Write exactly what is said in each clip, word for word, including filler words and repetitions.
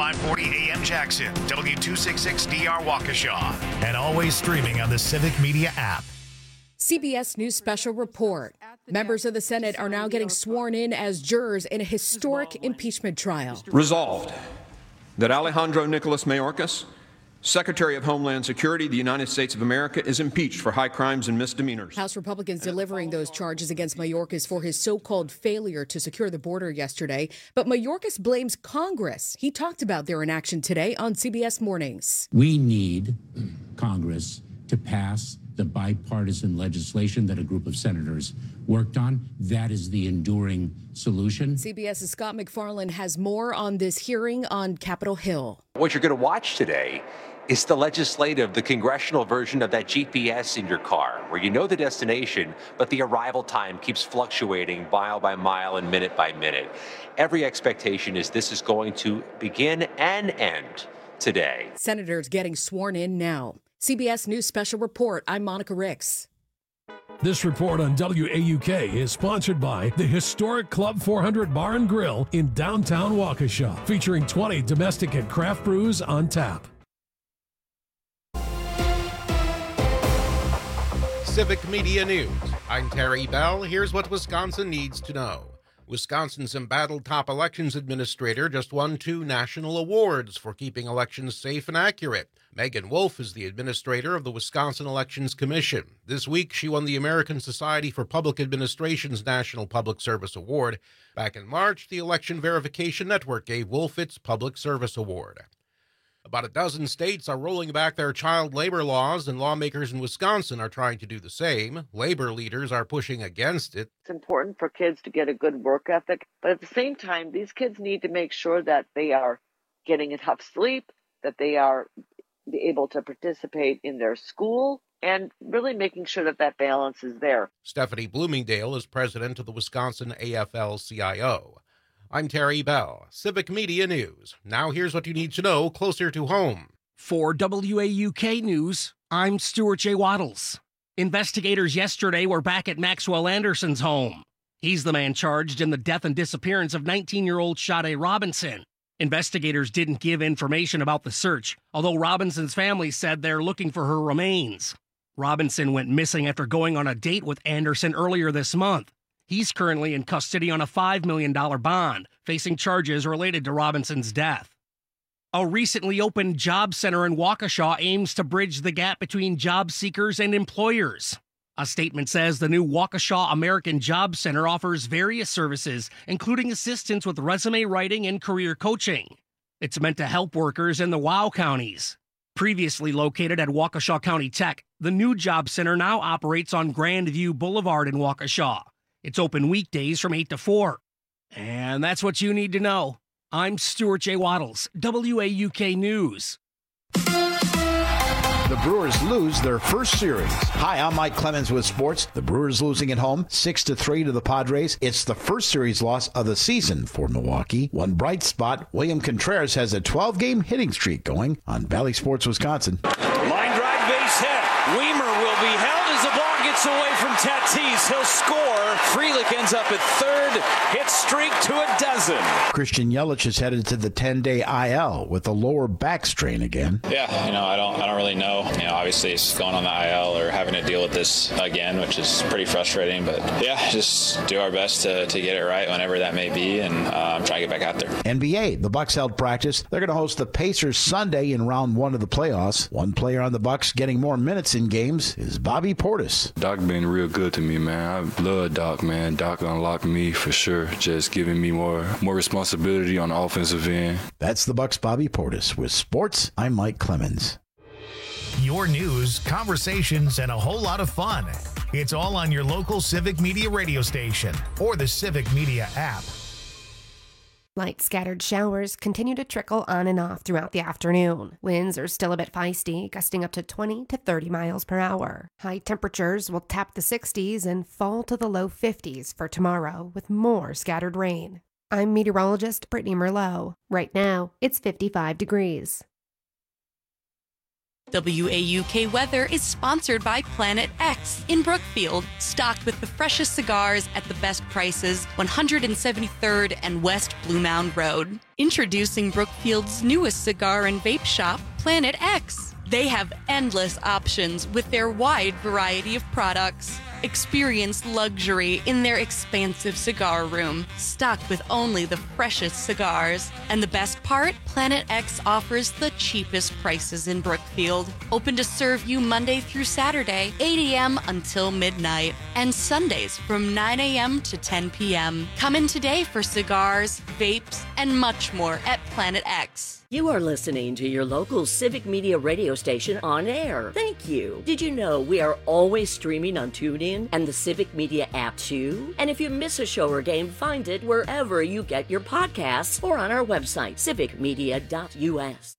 five forty A M Jackson, W two sixty-six D R Waukesha, and always streaming on the Civic Media app. C B S News Special Report. Members of the Senate are now getting sworn in as jurors in a historic impeachment trial. Resolved that Alejandro Nicolas Mayorkas, Secretary of Homeland Security of the United States of America, is impeached for high crimes and misdemeanors. House Republicans delivering those charges against Mayorkas for his so-called failure to secure the border yesterday. But Mayorkas blames Congress. He talked about their inaction today on C B S Mornings. We need Congress to pass the bipartisan legislation that a group of senators worked on. That is the enduring solution. CBS's Scott MacFarlane has more on this hearing on Capitol Hill. What you're going to watch today is the legislative, the congressional version of that G P S in your car, where you know the destination, but the arrival time keeps fluctuating mile by mile and minute by minute. Every expectation is this is going to begin and end today. Senators getting sworn in now. C B S News Special Report. I'm Monica Ricks. This report on W A U K is sponsored by the historic Club four hundred Bar and Grill in downtown Waukesha, featuring twenty domestic and craft brews on tap. Civic Media News. I'm Terry Bell. Here's what Wisconsin needs to know. Wisconsin's embattled top elections administrator just won two national awards for keeping elections safe and accurate. Megan Wolf is the administrator of the Wisconsin Elections Commission. This week, she won the American Society for Public Administration's National Public Service Award. Back in March, the Election Verification Network gave Wolf its Public Service Award. About a dozen states are rolling back their child labor laws, and lawmakers in Wisconsin are trying to do the same. Labor leaders are pushing against it. It's important for kids to get a good work ethic, but at the same time, these kids need to make sure that they are getting enough sleep, that they are able to participate in their school, and really making sure that that balance is there. Stephanie Bloomingdale is president of the Wisconsin A F L C I O. I'm Terry Bell, Civic Media News. Now here's what you need to know closer to home. For W A U K News, I'm Stuart J. Waddles. Investigators yesterday were back at Maxwell Anderson's home. He's the man charged in the death and disappearance of nineteen-year-old Sade Robinson. Investigators didn't give information about the search, although Robinson's family said they're looking for her remains. Robinson went missing after going on a date with Anderson earlier this month. He's currently in custody on a five million dollars bond, facing charges related to Robinson's death. A recently opened job center in Waukesha aims to bridge the gap between job seekers and employers. A statement says the new Waukesha American Job Center offers various services, including assistance with resume writing and career coaching. It's meant to help workers in the WOW counties. Previously located at Waukesha County Tech, the new job center now operates on Grandview Boulevard in Waukesha. It's open weekdays from eight to four. And that's what you need to know. I'm Stuart J. Waddles, W A U K News. The Brewers lose their first series. Hi, I'm Mike Clemens with sports. The Brewers losing at home, six to three to the Padres. It's the first series loss of the season for Milwaukee. One bright spot, William Contreras has a twelve-game hitting streak going on Valley Sports Wisconsin. Line drive base hit. Weimer will be held as the ball gets away from Tatis. He'll score. Frelick ends up at third. Hit streak to a dozen. Christian Yelich is headed to the ten-day I L with a lower back strain again. Yeah, you know, I don't I don't really know. You know, obviously it's going on the I L or having to deal with this again, which is pretty frustrating. But yeah, just do our best to, to get it right whenever that may be, and um, try to get back out there. N B A, the Bucks held practice. They're going to host the Pacers Sunday in round one of the playoffs. One player on the Bucks getting more minutes in games is Bobby Portis. Doc been real good to me, man. I love Doc, man. Doc unlocked me for sure, just giving me more more responsibility on the offensive end. That's the Bucks' Bobby Portis. With sports, I'm Mike Clemens. Your news, conversations, and a whole lot of fun. It's all on your local Civic Media radio station or the Civic Media app. Light scattered showers continue to trickle on and off throughout the afternoon. Winds are still a bit feisty, gusting up to twenty to thirty miles per hour. High temperatures will tap the sixties and fall to the low fifties for tomorrow with more scattered rain. I'm meteorologist Brittany Merlot. Right now, it's fifty-five degrees. W A U K Weather is sponsored by Planet X in Brookfield, stocked with the freshest cigars at the best prices, one hundred seventy-third and West Blue Mound Road. Introducing Brookfield's newest cigar and vape shop, Planet X. They have endless options with their wide variety of products. Experience luxury in their expansive cigar room, stocked with only the freshest cigars. And the best part? Planet X offers the cheapest prices in Brookfield. Open to serve you Monday through Saturday, eight a.m. until midnight, and Sundays from nine a.m. to ten p.m. Come in today for cigars, vapes, and much more at Planet X. You are listening to your local Civic Media radio station on air. Thank you. Did you know we are always streaming on TuneIn and the Civic Media app too? And if you miss a show or game, find it wherever you get your podcasts or on our website, civic media dot u s.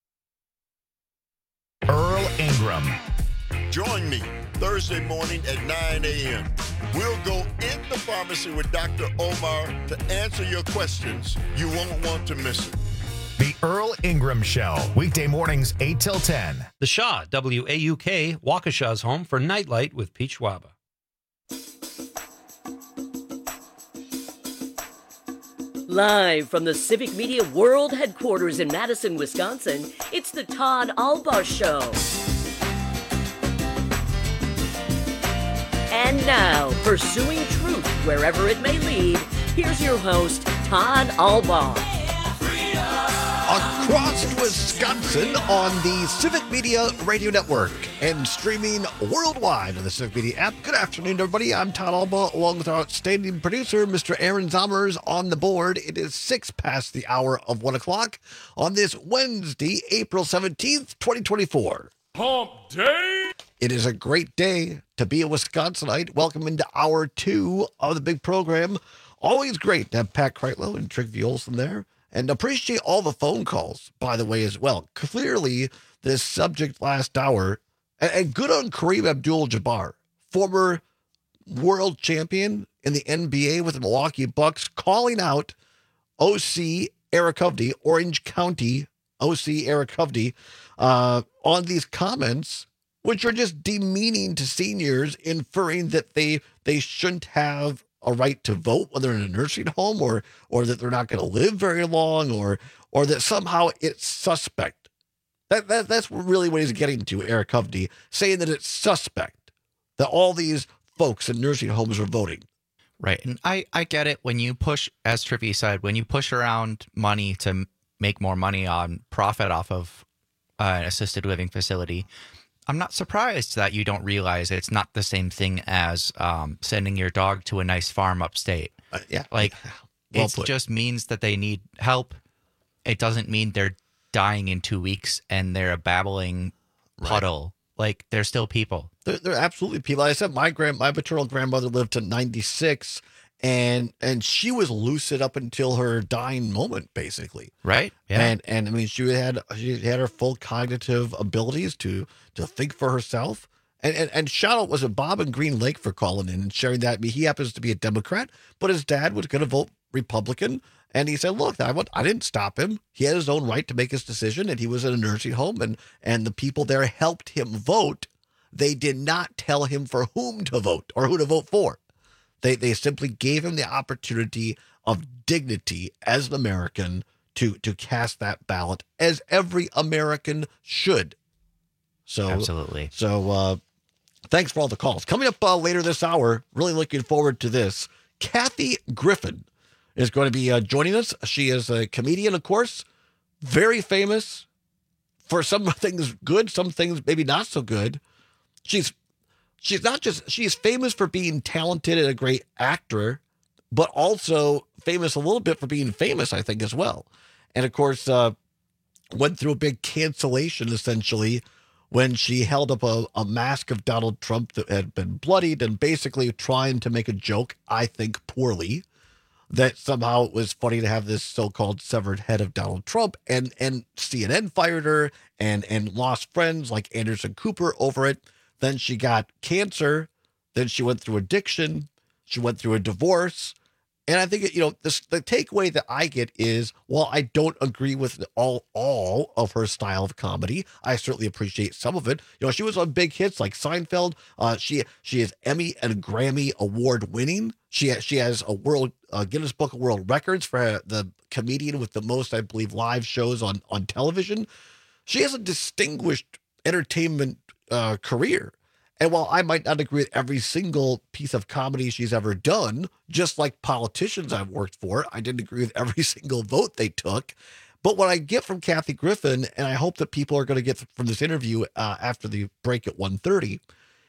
Earl Ingram. Join me Thursday morning at nine a.m. We'll go in the pharmacy with Doctor Omar to answer your questions. You won't want to miss it. The Earl Ingram Show, weekday mornings eight till ten. The Shaw, W A U K, Waukesha's home for Nightlight with Peach Waba. Live from the Civic Media World Headquarters in Madison, Wisconsin, it's the Todd Albaugh Show. And now, pursuing truth wherever it may lead, here's your host, Todd Albaugh. Across Wisconsin on the Civic Media Radio Network and streaming worldwide on the Civic Media app. Good afternoon, everybody. I'm Todd Albaugh, along with our outstanding producer, Mister Aaron Zommers, on the board. It is six past the hour of one o'clock on this Wednesday, April seventeenth, twenty twenty-four. Hump Day! It is a great day to be a Wisconsinite. Welcome into hour two of the big program. Always great to have Pat Kreitlow and Trygve Olsen there. And appreciate all the phone calls, by the way, as well. Clearly, this subject last hour, and, and good on Kareem Abdul-Jabbar, former world champion in the N B A with the Milwaukee Bucks, calling out O C Eric Hovde, Orange County O C Eric Hovde, uh, on these comments, which are just demeaning to seniors, inferring that they they shouldn't have a right to vote, whether in a nursing home or or that they're not going to live very long, or or that somehow it's suspect. That, that that's really what he's getting to, Eric Hovde, saying that it's suspect that all these folks in nursing homes are voting. Right, and I I get it when you push, as Trygve said, when you push around money to make more money on profit off of uh, an assisted living facility. I'm not surprised that you don't realize it's not the same thing as um, sending your dog to a nice farm upstate. Uh, yeah. Like, well it put. just means that they need help. It doesn't mean they're dying in two weeks and they're a babbling puddle. Right. Like, they're still people. They're, they're absolutely people. Like I said, my grand, my maternal grandmother lived to ninety-six, and and she was lucid up until her dying moment, basically. Right. Yeah. And and I mean, she had she had her full cognitive abilities to to think for herself. And and, and shout out was it Bob in Green Lake for calling in and sharing that. I mean, he happens to be a Democrat, but his dad was going to vote Republican. And he said, look, I, I didn't stop him. He had his own right to make his decision, and he was in a nursing home, and, and the people there helped him vote. They did not tell him for whom to vote or who to vote for. They they simply gave him the opportunity of dignity as an American to, to cast that ballot, as every American should. So absolutely. So uh, thanks for all the calls. Coming up uh, later this hour, really looking forward to this. Kathy Griffin is going to be uh, joining us. She is a comedian, of course, very famous for some things good, some things maybe not so good. She's she's not just, she's famous for being talented and a great actor, but also famous a little bit for being famous, I think, as well. And of course, uh, went through a big cancellation, essentially, when she held up a, a mask of Donald Trump that had been bloodied and basically trying to make a joke, I think poorly, that somehow it was funny to have this so-called severed head of Donald Trump, and and C N N fired her and and lost friends like Anderson Cooper over it. Then she got cancer. Then she went through addiction. She went through a divorce. And I think, you know, this, the takeaway that I get is, while I don't agree with all all of her style of comedy, I certainly appreciate some of it. You know, she was on big hits like Seinfeld. Uh, she she is Emmy and Grammy award winning. She has, she has a world uh, Guinness Book of World Records for the comedian with the most, I believe, live shows on on television. She has a distinguished entertainment uh, career. And while I might not agree with every single piece of comedy she's ever done, just like politicians I've worked for, I didn't agree with every single vote they took. But what I get from Kathy Griffin, and I hope that people are going to get from this interview uh, after the break at one thirty,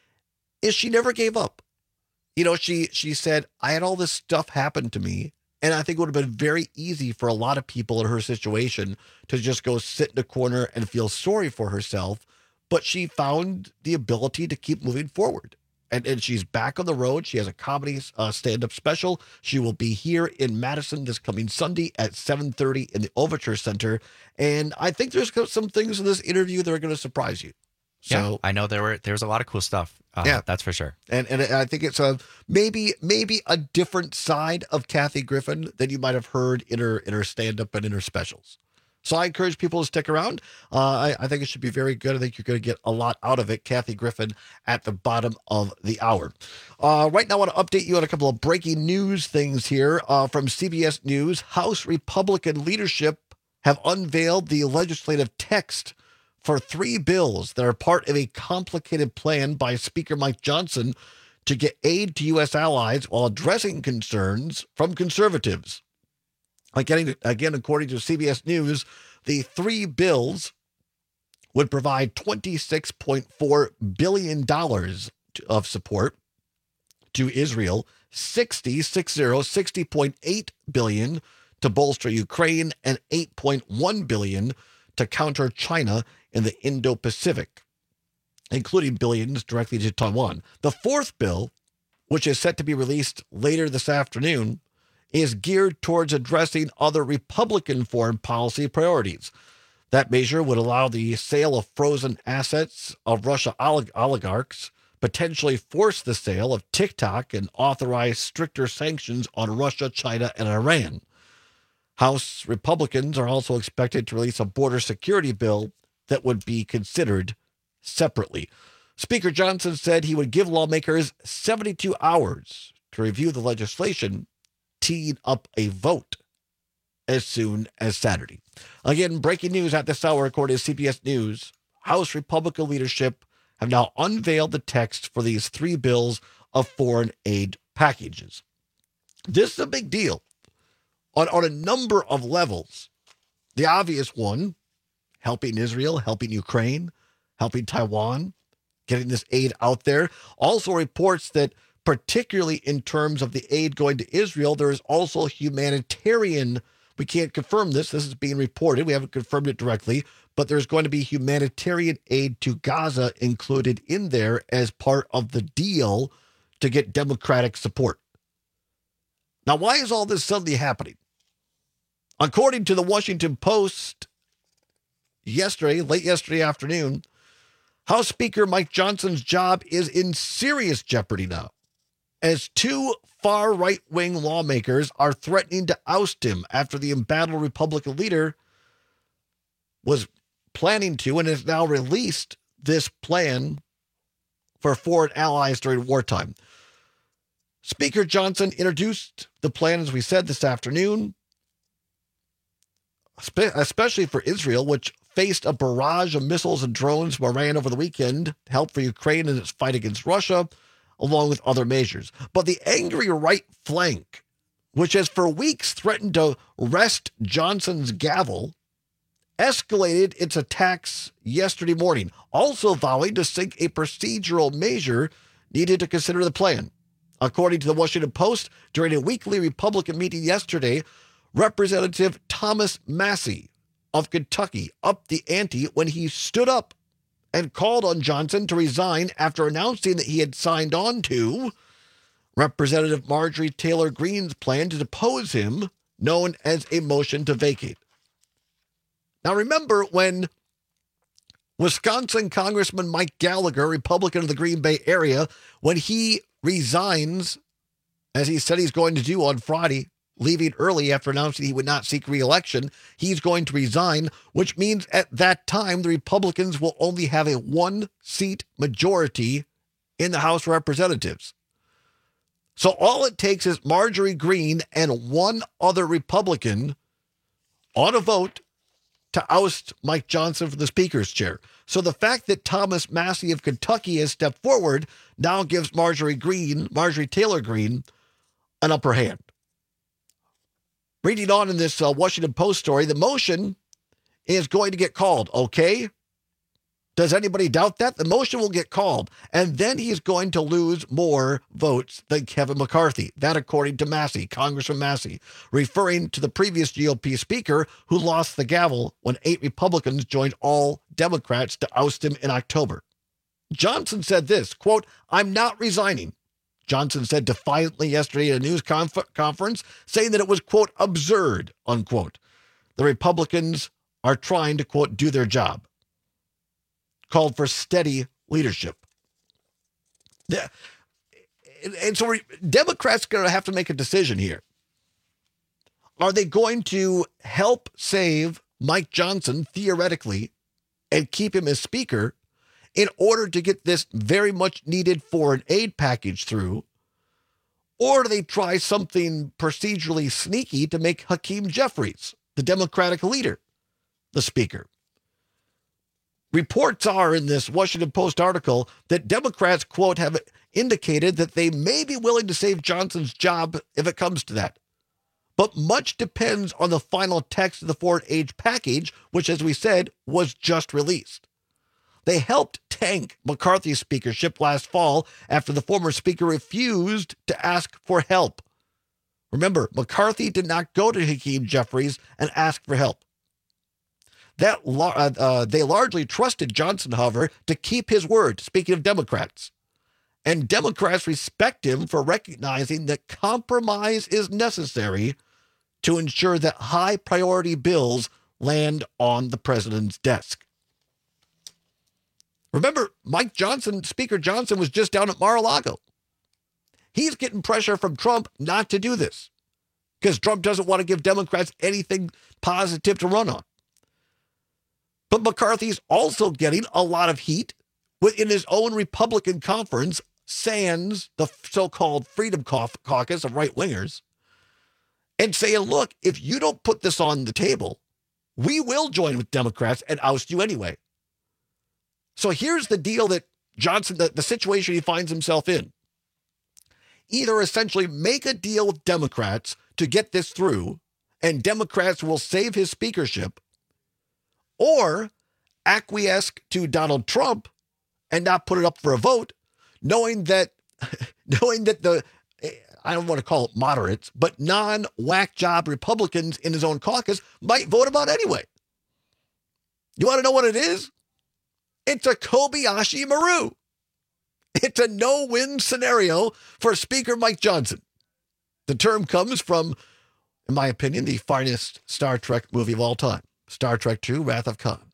is she never gave up. You know, she she said, I had all this stuff happen to me, and I think it would have been very easy for a lot of people in her situation to just go sit in a corner and feel sorry for herself. But she found the ability to keep moving forward. And, and she's back on the road. She has a comedy uh, stand-up special. She will be here in Madison this coming Sunday at seven thirty in the Overture Center. And I think there's some things in this interview that are going to surprise you. So yeah, I know there were there's a lot of cool stuff. Uh, yeah, that's for sure. And and I think it's a maybe maybe a different side of Kathy Griffin than you might have heard in her in her stand-up and in her specials. So I encourage people to stick around. Uh, I, I think it should be very good. I think you're going to get a lot out of it. Kathy Griffin at the bottom of the hour. Uh, right now, I want to update you on a couple of breaking news things here uh, from C B S News. House Republican leadership have unveiled the legislative text for three bills that are part of a complicated plan by Speaker Mike Johnson to get aid to U S allies while addressing concerns from conservatives. Again, again, according to C B S News, the three bills would provide twenty-six point four billion dollars of support to Israel, sixty, sixty point eight billion dollars to bolster Ukraine, and eight point one billion dollars to counter China in the Indo-Pacific, including billions directly to Taiwan. The fourth bill, which is set to be released later this afternoon, is geared towards addressing other Republican foreign policy priorities. That measure would allow the sale of frozen assets of Russia olig- oligarchs, potentially force the sale of TikTok, and authorize stricter sanctions on Russia, China, and Iran. House Republicans are also expected to release a border security bill that would be considered separately. Speaker Johnson said he would give lawmakers seventy-two hours to review the legislation, teeing up a vote as soon as Saturday. Again, breaking news at this hour, according to C B S News. House Republican leadership have now unveiled the text for these three bills of foreign aid packages. This is a big deal on, on a number of levels. The obvious one, helping Israel, helping Ukraine, helping Taiwan, getting this aid out there. Also reports that particularly in terms of the aid going to Israel, there is also humanitarian, we can't confirm this, this is being reported, we haven't confirmed it directly, but there's going to be humanitarian aid to Gaza included in there as part of the deal to get democratic support. Now, why is all this suddenly happening? According to the Washington Post, yesterday, late yesterday afternoon, House Speaker Mike Johnson's job is in serious jeopardy now, as two far right-wing lawmakers are threatening to oust him after the embattled Republican leader was planning to and has now released this plan for foreign allies during wartime. Speaker Johnson introduced the plan, as we said, this afternoon, especially for Israel, which faced a barrage of missiles and drones from Iran over the weekend to help for Ukraine in its fight against Russia, along with other measures. But the angry right flank, which has for weeks threatened to wrest Johnson's gavel, escalated its attacks yesterday morning, also vowing to sink a procedural measure needed to consider the plan. According to the Washington Post, during a weekly Republican meeting yesterday, Representative Thomas Massie of Kentucky upped the ante when he stood up and called on Johnson to resign after announcing that he had signed on to Representative Marjorie Taylor Greene's plan to depose him, known as a motion to vacate. Now, remember when Wisconsin Congressman Mike Gallagher, Republican of the Green Bay area, when he resigns as he said he's going to do on Friday, leaving early after announcing he would not seek re-election. He's going to resign, which means at that time, the Republicans will only have a one-seat majority in the House of Representatives. So all it takes is Marjorie Greene and one other Republican on a vote to oust Mike Johnson from the Speaker's chair. So the fact that Thomas Massie of Kentucky has stepped forward now gives Marjorie Greene, Marjorie Taylor Greene, an upper hand. Reading on in this uh, Washington Post story, the motion is going to get called, okay? Does anybody doubt that? The motion will get called, and then he's going to lose more votes than Kevin McCarthy. That according to Massie, Congressman Massie, referring to the previous G O P speaker who lost the gavel when eight Republicans joined all Democrats to oust him in October. Johnson said this, quote, "I'm not resigning." Johnson said defiantly yesterday at a news conf- conference, saying that it was, quote, absurd, unquote. The Republicans are trying to, quote, do their job. Called for steady leadership. Yeah. And so Democrats are going to have to make a decision here. Are they going to help save Mike Johnson, theoretically, and keep him as speaker in order to get this very much needed foreign aid package through? Or do they try something procedurally sneaky to make Hakeem Jeffries, the Democratic leader, the speaker? Reports are in this Washington Post article that Democrats, quote, have indicated that they may be willing to save Johnson's job if it comes to that. But much depends on the final text of the foreign aid package, which, as we said, was just released. They helped tank McCarthy's speakership last fall after the former speaker refused to ask for help. Remember, McCarthy did not go to Hakeem Jeffries and ask for help. That uh, uh, they largely trusted Johnson, however, to keep his word, speaking of Democrats. And Democrats respect him for recognizing that compromise is necessary to ensure that high-priority bills land on the president's desk. Remember, Mike Johnson, Speaker Johnson, was just down at Mar-a-Lago. He's getting pressure from Trump not to do this because Trump doesn't want to give Democrats anything positive to run on. But McCarthy's also getting a lot of heat within his own Republican conference, sans the so-called Freedom Caucus of right-wingers, and saying, look, if you don't put this on the table, we will join with Democrats and oust you anyway. So here's the deal that Johnson, the, the situation he finds himself in. Either essentially make a deal with Democrats to get this through, and Democrats will save his speakership, or acquiesce to Donald Trump and not put it up for a vote, knowing that, knowing that the, I don't want to call it moderates, but non-whack job Republicans in his own caucus might vote him out anyway. You want to know what it is? It's a Kobayashi Maru. It's a no-win scenario for Speaker Mike Johnson. The term comes from, in my opinion, the finest Star Trek movie of all time, Star Trek two, Wrath of Khan,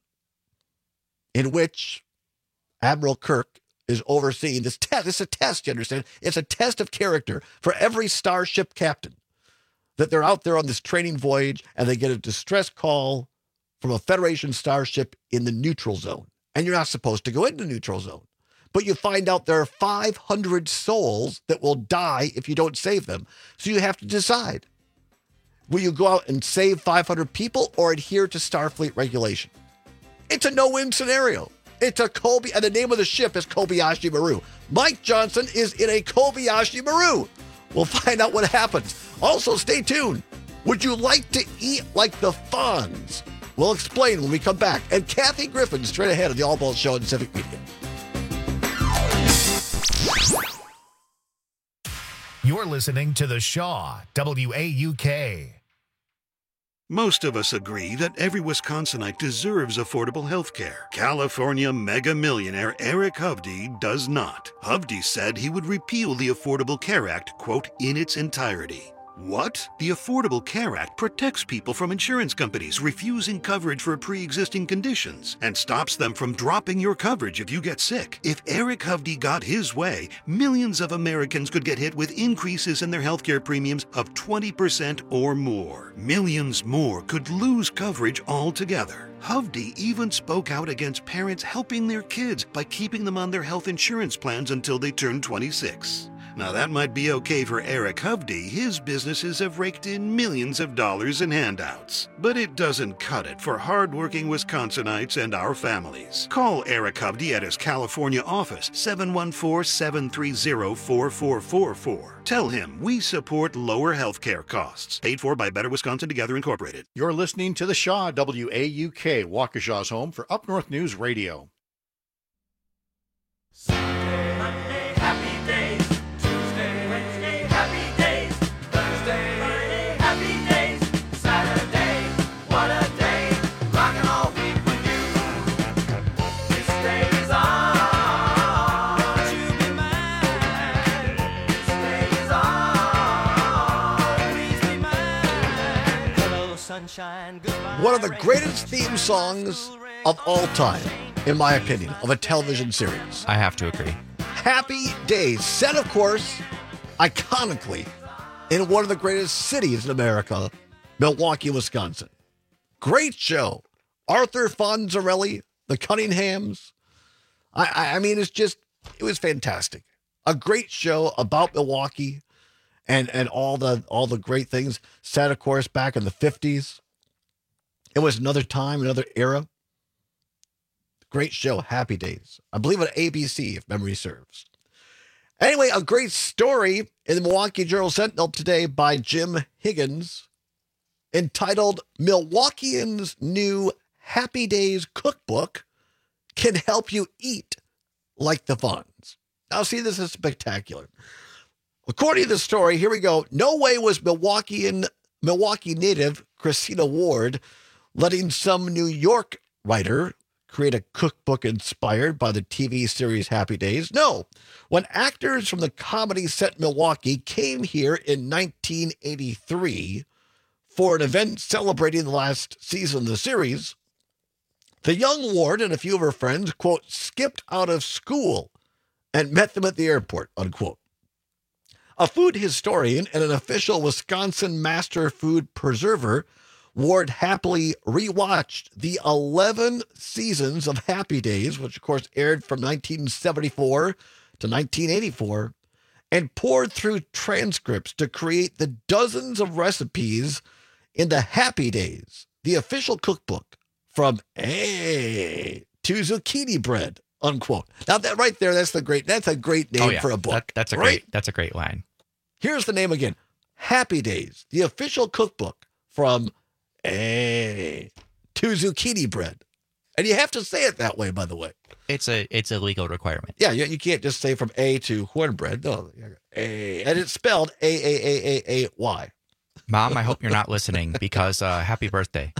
in which Admiral Kirk is overseeing this test. It's a test, you understand? It's a test of character for every starship captain, that they're out there on this training voyage and they get a distress call from a Federation starship in the neutral zone. And you're not supposed to go into the neutral zone. But you find out there are five hundred souls that will die if you don't save them. So you have to decide. Will you go out and save five hundred people or adhere to Starfleet regulation? It's a no-win scenario. It's a Kobe, and the name of the ship is Kobayashi Maru. Mike Johnson is in a Kobayashi Maru. We'll find out what happens. Also, stay tuned. Would you like to eat like the Fonz? We'll explain when we come back. And Kathy Griffin straight ahead of the All Balls Show in Civic Media. You're listening to The Shaw, W A U K. Most of us agree that every Wisconsinite deserves affordable health care. California mega millionaire Eric Hovde does not. Hovde said he would repeal the Affordable Care Act, quote, in its entirety. What? The Affordable Care Act protects people from insurance companies refusing coverage for pre-existing conditions and stops them from dropping your coverage if you get sick. If Eric Hovde got his way, millions of Americans could get hit with increases in their healthcare premiums of twenty percent or more. Millions more could lose coverage altogether. Hovde even spoke out against parents helping their kids by keeping them on their health insurance plans until they turn twenty-six. Now that might be okay for Eric Hovde. His businesses have raked in millions of dollars in handouts. But it doesn't cut it for hardworking Wisconsinites and our families. Call Eric Hovde at his California office, seven one four, seven three zero, four four four four. Tell him we support lower health care costs. Paid for by Better Wisconsin Together Incorporated. You're listening to The Shaw, W A U K, Waukesha's home for Up North News Radio. Sunday, Monday, happy days. Tuesday, Wednesday, happy days. Thursday, Friday, happy days. Saturday, what a day. Rockin' all week with you. This day is ours. You be mine. This day is ours. Please be mine. Hello, sunshine. Goodbye. One of the greatest theme songs of all time, in my opinion, of a television series. I have to agree. Happy Days, set, of course, iconically in one of the greatest cities in America, Milwaukee, Wisconsin. Great show. Arthur Fonzarelli, the Cunninghams. I, I, I mean, it's just, it was fantastic. A great show about Milwaukee and, and all the all the great things. Set, of course, back in the fifties. It was another time, another era. Great show, Happy Days. I believe on A B C, if memory serves. Anyway, a great story in the Milwaukee Journal Sentinel today by Jim Higgins, entitled Milwaukeeans' New Happy Days Cookbook Can Help You Eat Like the Fonz. Now, see, this is spectacular. According to the story, here we go. No way was Milwaukeean, Milwaukee native Christina Ward letting some New York writer create a cookbook inspired by the T V series Happy Days. No, when actors from the comedy set Milwaukee came here in nineteen eighty-three for an event celebrating the last season of the series, the young Ward and a few of her friends, quote, skipped out of school and met them at the airport, unquote. A food historian and an official Wisconsin master food preserver, Ward happily rewatched the eleven seasons of Happy Days, which of course aired from nineteen seventy-four to nineteen eighty-four, and poured through transcripts to create the dozens of recipes in the Happy Days, the official cookbook from A to zucchini bread, unquote. Now that right there, that's the great, that's a great name oh, yeah. for a book. That, that's a right? great, that's a great line. Here's the name again. Happy Days, the official cookbook from A to zucchini bread. And you have to say it that way, by the way. It's a it's a legal requirement. Yeah, you, you can't just say from A to cornbread. No, A, and it's spelled A A A A A Y. Mom, I hope you're not listening because uh, happy birthday.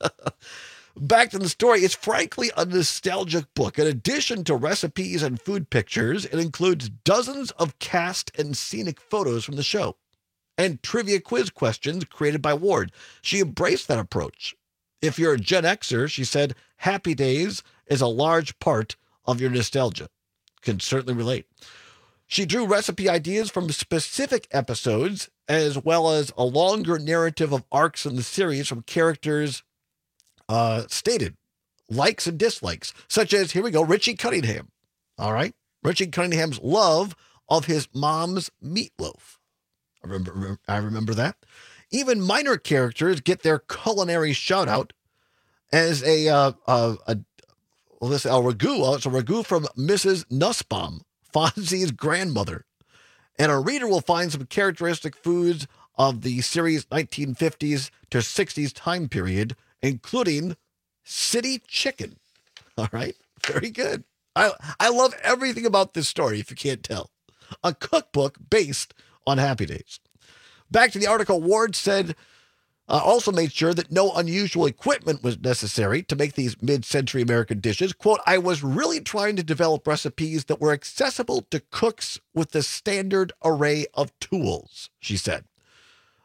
Back to the story. It's frankly a nostalgic book. In addition to recipes and food pictures, it includes dozens of cast and scenic photos from the show and trivia quiz questions created by Ward. She embraced that approach. If you're a Gen Xer, she said, Happy Days is a large part of your nostalgia. Can certainly relate. She drew recipe ideas from specific episodes, as well as a longer narrative of arcs in the series from characters uh, stated, likes and dislikes, such as, here we go, Richie Cunningham. All right? Richie Cunningham's love of his mom's meatloaf. I remember, I remember that. Even minor characters get their culinary shout-out as a, uh, uh, a, well, this, a ragu. It's a ragu from Missus Nussbaum, Fonzie's grandmother. And a reader will find some characteristic foods of the series nineteen fifties to sixties time period, including city chicken. All right? Very good. I, I love everything about this story, if you can't tell. A cookbook based on Happy Days. Back to the article, Ward said, uh, also made sure that no unusual equipment was necessary to make these mid-century American dishes. Quote, I was really trying to develop recipes that were accessible to cooks with the standard array of tools, she said.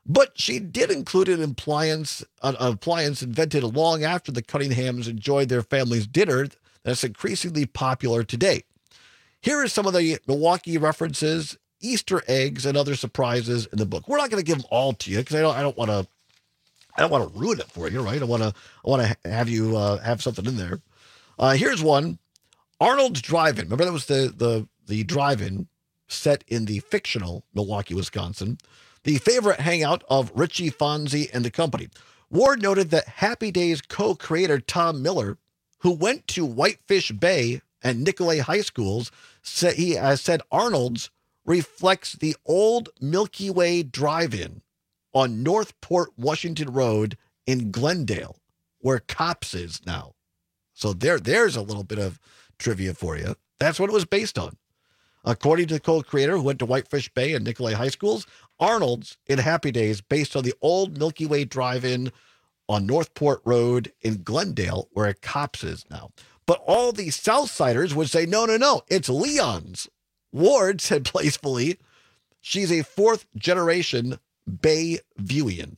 But she did include an appliance, an appliance invented long after the Cunninghams enjoyed their family's dinner that's increasingly popular today. Here are some of the Milwaukee references, Easter eggs, and other surprises in the book. We're not going to give them all to you because I don't. I don't want to. I don't want to ruin it for you, right? I want to. I want to have you uh, have something in there. Uh, here's one: Arnold's Drive-In. Remember that was the the the drive-in set in the fictional Milwaukee, Wisconsin. The favorite hangout of Richie Fonzie and the company. Ward noted that Happy Days co-creator Tom Miller, who went to Whitefish Bay and Nicolet High Schools, said he uh, said Arnold's reflects the old Milky Way Drive-In on Northport Washington Road in Glendale, where Cops is now. So there, there's a little bit of trivia for you. That's what it was based on. According to the co-creator who went to Whitefish Bay and Nicolet High Schools, Arnold's in Happy Days based on the old Milky Way Drive-In on Northport Road in Glendale, where Cops is now. But all the Southsiders would say, no, no, no, it's Leon's. Ward said playfully, she's a fourth generation Bay Viewian.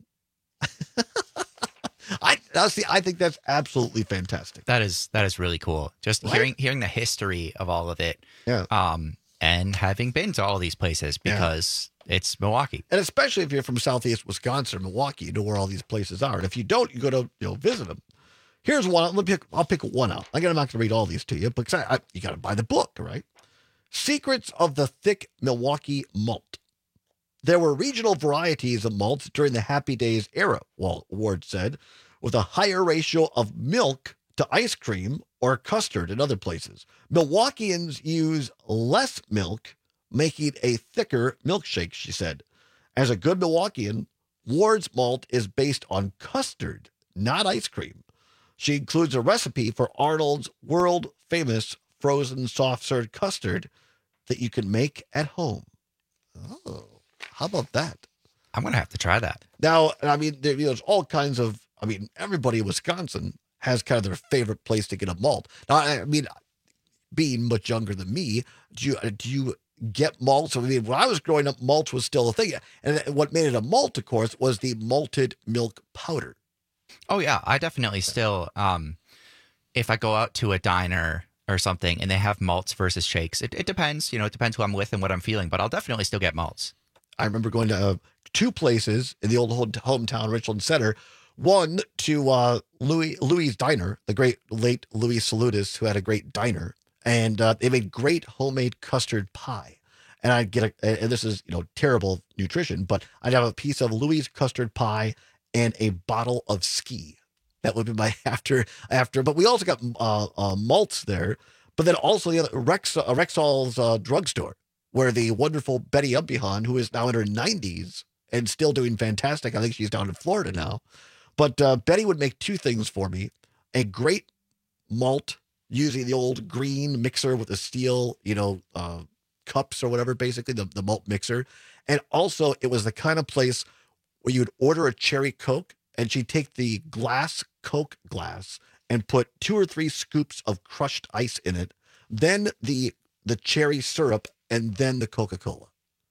I honestly, I think that's absolutely fantastic. That is that is really cool. Just Right? hearing hearing the history of all of it, Yeah. um, and having been to all these places because it's Milwaukee. And especially if you're from Southeast Wisconsin or Milwaukee, you know where all these places are. And if you don't, you go to you know visit them. Here's one. Let me pick, I'll pick one out. I'm not going to read all these to you because I, I, you got to buy the book, right? Secrets of the Thick Milwaukee Malt. There were regional varieties of malts during the Happy Days era, Ward said, with a higher ratio of milk to ice cream or custard in other places. Milwaukeeans use less milk, making a thicker milkshake, she said. As a good Milwaukeean, Ward's malt is based on custard, not ice cream. She includes a recipe for Arnold's world-famous frozen soft-serve custard that you can make at home. Oh, how about that? I'm going to have to try that. Now, I mean, there, you know, there's all kinds of, I mean, everybody in Wisconsin has kind of their favorite place to get a malt. Now, I mean, being much younger than me, do you, do you get malts? I mean, when I was growing up, malt was still a thing. And what made it a malt, of course, was the malted milk powder. Oh yeah, I definitely still. Um, if I go out to a diner or something and they have malts versus shakes, it, it depends. You know, it depends who I'm with and what I'm feeling. But I'll definitely still get malts. I remember going to uh, two places in the old hometown Richland Center. One to uh, Louis Louis' Diner, the great late Louis Salutis, who had a great diner, and uh, they made great homemade custard pie. And I'd get a, and this is you know terrible nutrition, but I'd have a piece of Louis' custard pie and a bottle of ski. That would be my after after. But we also got uh, uh, malts there. But then also the other, Rex uh, Rexall's uh, drugstore, where the wonderful Betty Umbihan, who is now in her nineties and still doing fantastic. I think she's down in Florida now. But uh, Betty would make two things for me: a great malt using the old green mixer with the steel, you know, uh, cups or whatever, basically the, the malt mixer. And also, it was the kind of place where you would order a cherry Coke and she'd take the glass Coke glass and put two or three scoops of crushed ice in it, then the the cherry syrup, and then the Coca-Cola.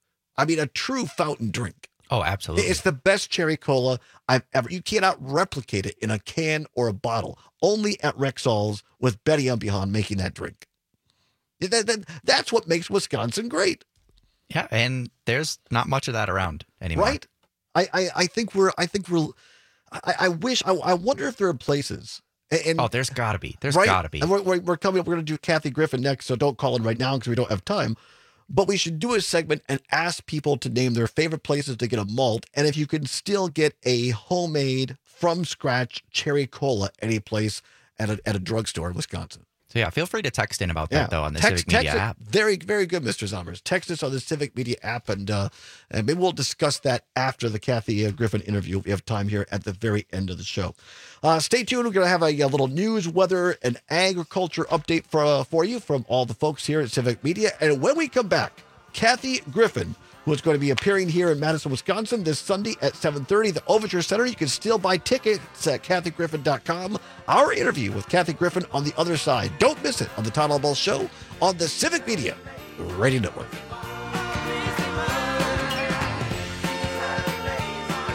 I mean, a true fountain drink. Oh, absolutely. It's the best cherry cola I've ever. You cannot replicate it in a can or a bottle. Only at Rexall's with Betty Umbihan making that drink. That, that, that's what makes Wisconsin great. Yeah, and there's not much of that around anymore. Right? I, I, I think we're, I think we're, I, I wish, I, I wonder if there are places. And, oh, there's got to be. There's right? got to be. And we're, we're, we're coming up, we're going to do Kathy Griffin next, so don't call in right now because we don't have time. But we should do a segment and ask people to name their favorite places to get a malt. And if you can still get a homemade, from scratch cherry cola any place at a, at a drugstore in Wisconsin. So yeah, feel free to text in about that Yeah. though on the Text- Civic Media text it. app. Very, very good, Mister Zommers. Text us on the Civic Media app, and uh, and maybe we'll discuss that after the Kathy uh, Griffin interview. We have time here at the very end of the show. Uh, stay tuned. We're going to have a, a little news, weather, and agriculture update for uh, for you from all the folks here at Civic Media. And when we come back, Kathy Griffin, who is going to be appearing here in Madison, Wisconsin this Sunday at seven thirty, the Overture Center. You can still buy tickets at Kathy Griffin dot com. Our interview with Kathy Griffin on the other side. Don't miss it on the Todd Ball Show on the Civic Media Radio Network.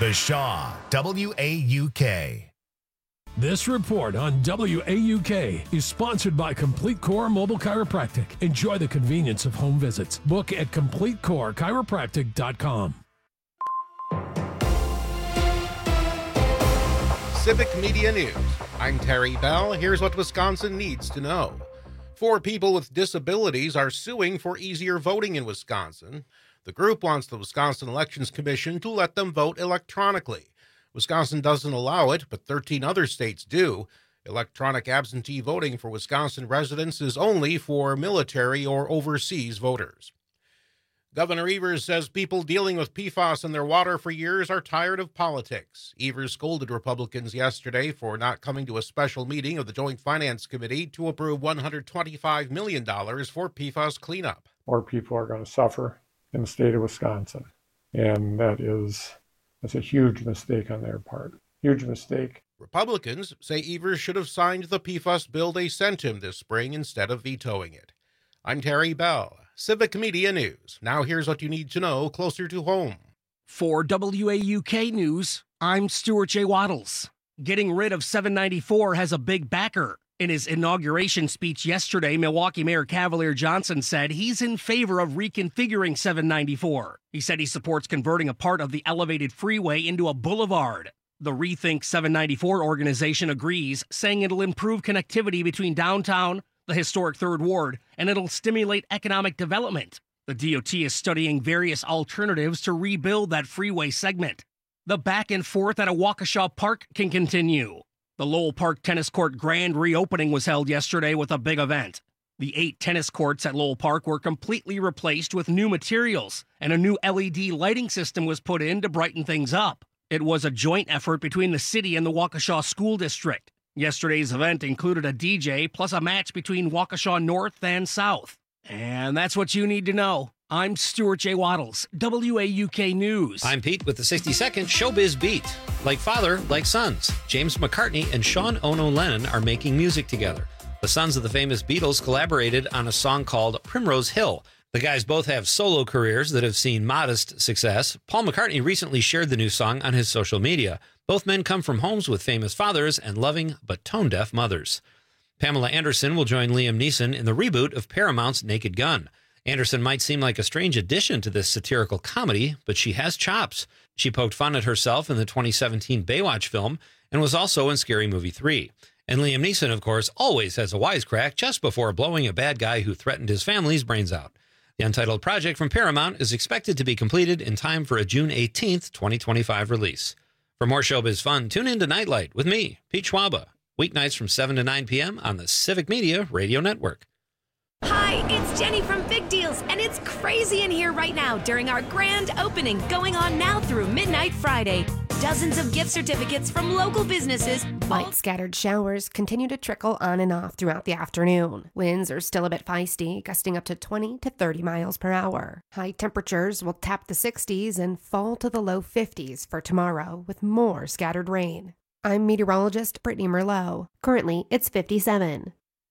The Shaw, W A U K. This report on W A U K is sponsored by Complete Core Mobile Chiropractic. Enjoy the convenience of home visits. Book at complete core chiropractic dot com. Civic Media News. I'm Terry Bell. Here's what Wisconsin needs to know. Four people with disabilities are suing for easier voting in Wisconsin. The group wants the Wisconsin Elections Commission to let them vote electronically. Wisconsin doesn't allow it, but thirteen other states do. Electronic absentee voting for Wisconsin residents is only for military or overseas voters. Governor Evers says people dealing with P FAS in their water for years are tired of politics. Evers scolded Republicans yesterday for not coming to a special meeting of the Joint Finance Committee to approve one hundred twenty-five million dollars for P FAS cleanup. More people are going to suffer in the state of Wisconsin, and that is that's a huge mistake on their part. Huge mistake. Republicans say Evers should have signed the P FAS bill they sent him this spring instead of vetoing it. I'm Terry Bell, Civic Media News. Now here's what you need to know closer to home. For W A U K News, I'm Stuart J. Waddles. Getting rid of seven ninety-four has a big backer. In his inauguration speech yesterday, Milwaukee Mayor Cavalier Johnson said he's in favor of reconfiguring seven ninety-four. He said he supports converting a part of the elevated freeway into a boulevard. The Rethink seven ninety-four organization agrees, saying it'll improve connectivity between downtown, the historic Third Ward, and it'll stimulate economic development. The D O T is studying various alternatives to rebuild that freeway segment. The back and forth at a Waukesha Park can continue. The Lowell Park Tennis Court grand reopening was held yesterday with a big event. The eight tennis courts at Lowell Park were completely replaced with new materials, and a new L E D lighting system was put in to brighten things up. It was a joint effort between the city and the Waukesha School District. Yesterday's event included a D J plus a match between Waukesha North and South. And that's what you need to know. I'm Stuart J. Waddles, W A U K News. I'm Pete with the sixty-second Showbiz Beat. Like father, like sons, James McCartney and Sean Ono Lennon are making music together. The sons of the famous Beatles collaborated on a song called Primrose Hill. The guys both have solo careers that have seen modest success. Paul McCartney recently shared the new song on his social media. Both men come from homes with famous fathers and loving but tone-deaf mothers. Pamela Anderson will join Liam Neeson in the reboot of Paramount's Naked Gun. Anderson might seem like a strange addition to this satirical comedy, but she has chops. She poked fun at herself in the twenty seventeen Baywatch film and was also in Scary Movie three. And Liam Neeson, of course, always has a wisecrack just before blowing a bad guy who threatened his family's brains out. The untitled project from Paramount is expected to be completed in time for a June eighteenth, twenty twenty-five release. For more showbiz fun, tune in to Nightlight with me, Pete Schwaba, weeknights from seven to nine p.m. on the Civic Media Radio Network. Hi, it's Jenny from Big Deals, and it's crazy in here right now during our grand opening going on now through midnight Friday. Dozens of gift certificates from local businesses. Light scattered showers continue to trickle on and off throughout the afternoon. Winds are still a bit feisty, gusting up to twenty to thirty miles per hour. High temperatures will tap the sixties and fall to the low fifties for tomorrow with more scattered rain. I'm meteorologist Brittany Merlot. Currently, it's fifty-seven.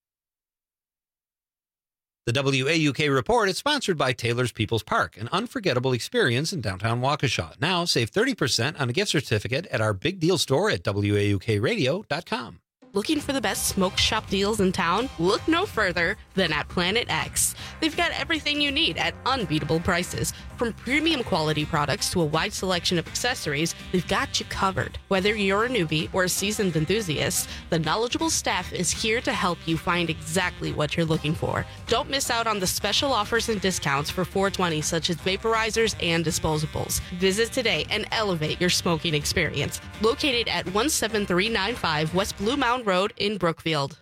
The W A U K Report is sponsored by Taylor's People's Park, an unforgettable experience in downtown Waukesha. Now save thirty percent on a gift certificate at our big deal store at W A U K radio dot com. Looking for the best smoke shop deals in town? Look no further than at Planet X. They've got everything you need at unbeatable prices. From premium quality products to a wide selection of accessories, they've got you covered. Whether you're a newbie or a seasoned enthusiast, the knowledgeable staff is here to help you find exactly what you're looking for. Don't miss out on the special offers and discounts for four twenty, such as vaporizers and disposables. Visit today and elevate your smoking experience. Located at one seven three nine five West Blue Mound Road in Brookfield.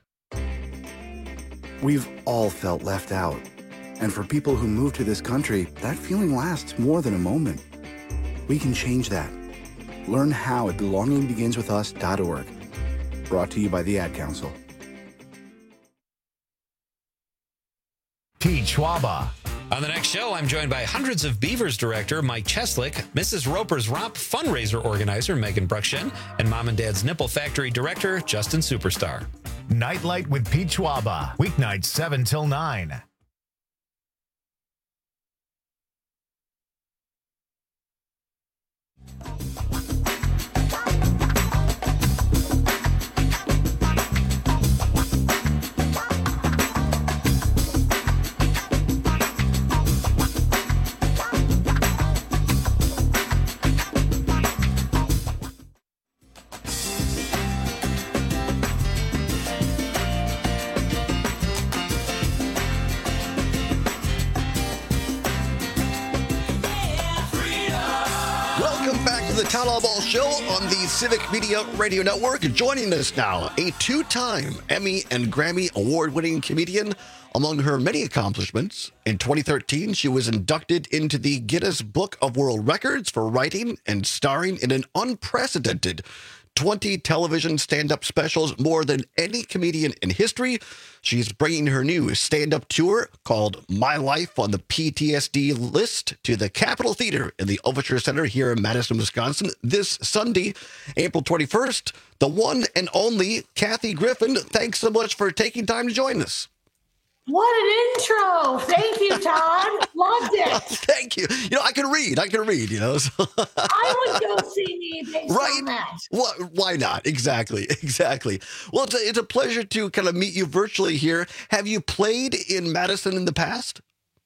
We've all felt left out. And for people who move to this country, that feeling lasts more than a moment. We can change that. Learn how at belonging begins with us dot org. Brought to you by the Ad Council. Pete Schwaba. On the next show, I'm joined by Hundreds of Beavers director Mike Cheslick, Missus Roper's Romp fundraiser organizer Megan Bruckshen, and Mom and Dad's Nipple Factory director Justin Superstar. Nightlight with Pete Schwaba, weeknights seven till nine. Town Hall Ball Show on the Civic Media Radio Network. Joining us now, a two-time Emmy and Grammy award-winning comedian. Among her many accomplishments, in twenty thirteen, she was inducted into the Guinness Book of World Records for writing and starring in an unprecedented twenty television stand-up specials, more than any comedian in history. She's bringing her new stand-up tour called My Life on the P T S D List to the Capitol Theater in the Overture Center here in Madison, Wisconsin this Sunday, April twenty-first. The one and only Kathy Griffin, thanks so much for taking time to join us. What an intro. Thank you, Todd. Loved it. Thank you. You know, I can read. I can read, you know. So. I would go see me based right? on that. Well, why not? Exactly. Exactly. Well, it's a, it's a pleasure to kind of meet you virtually here. Have you played in Madison in the past?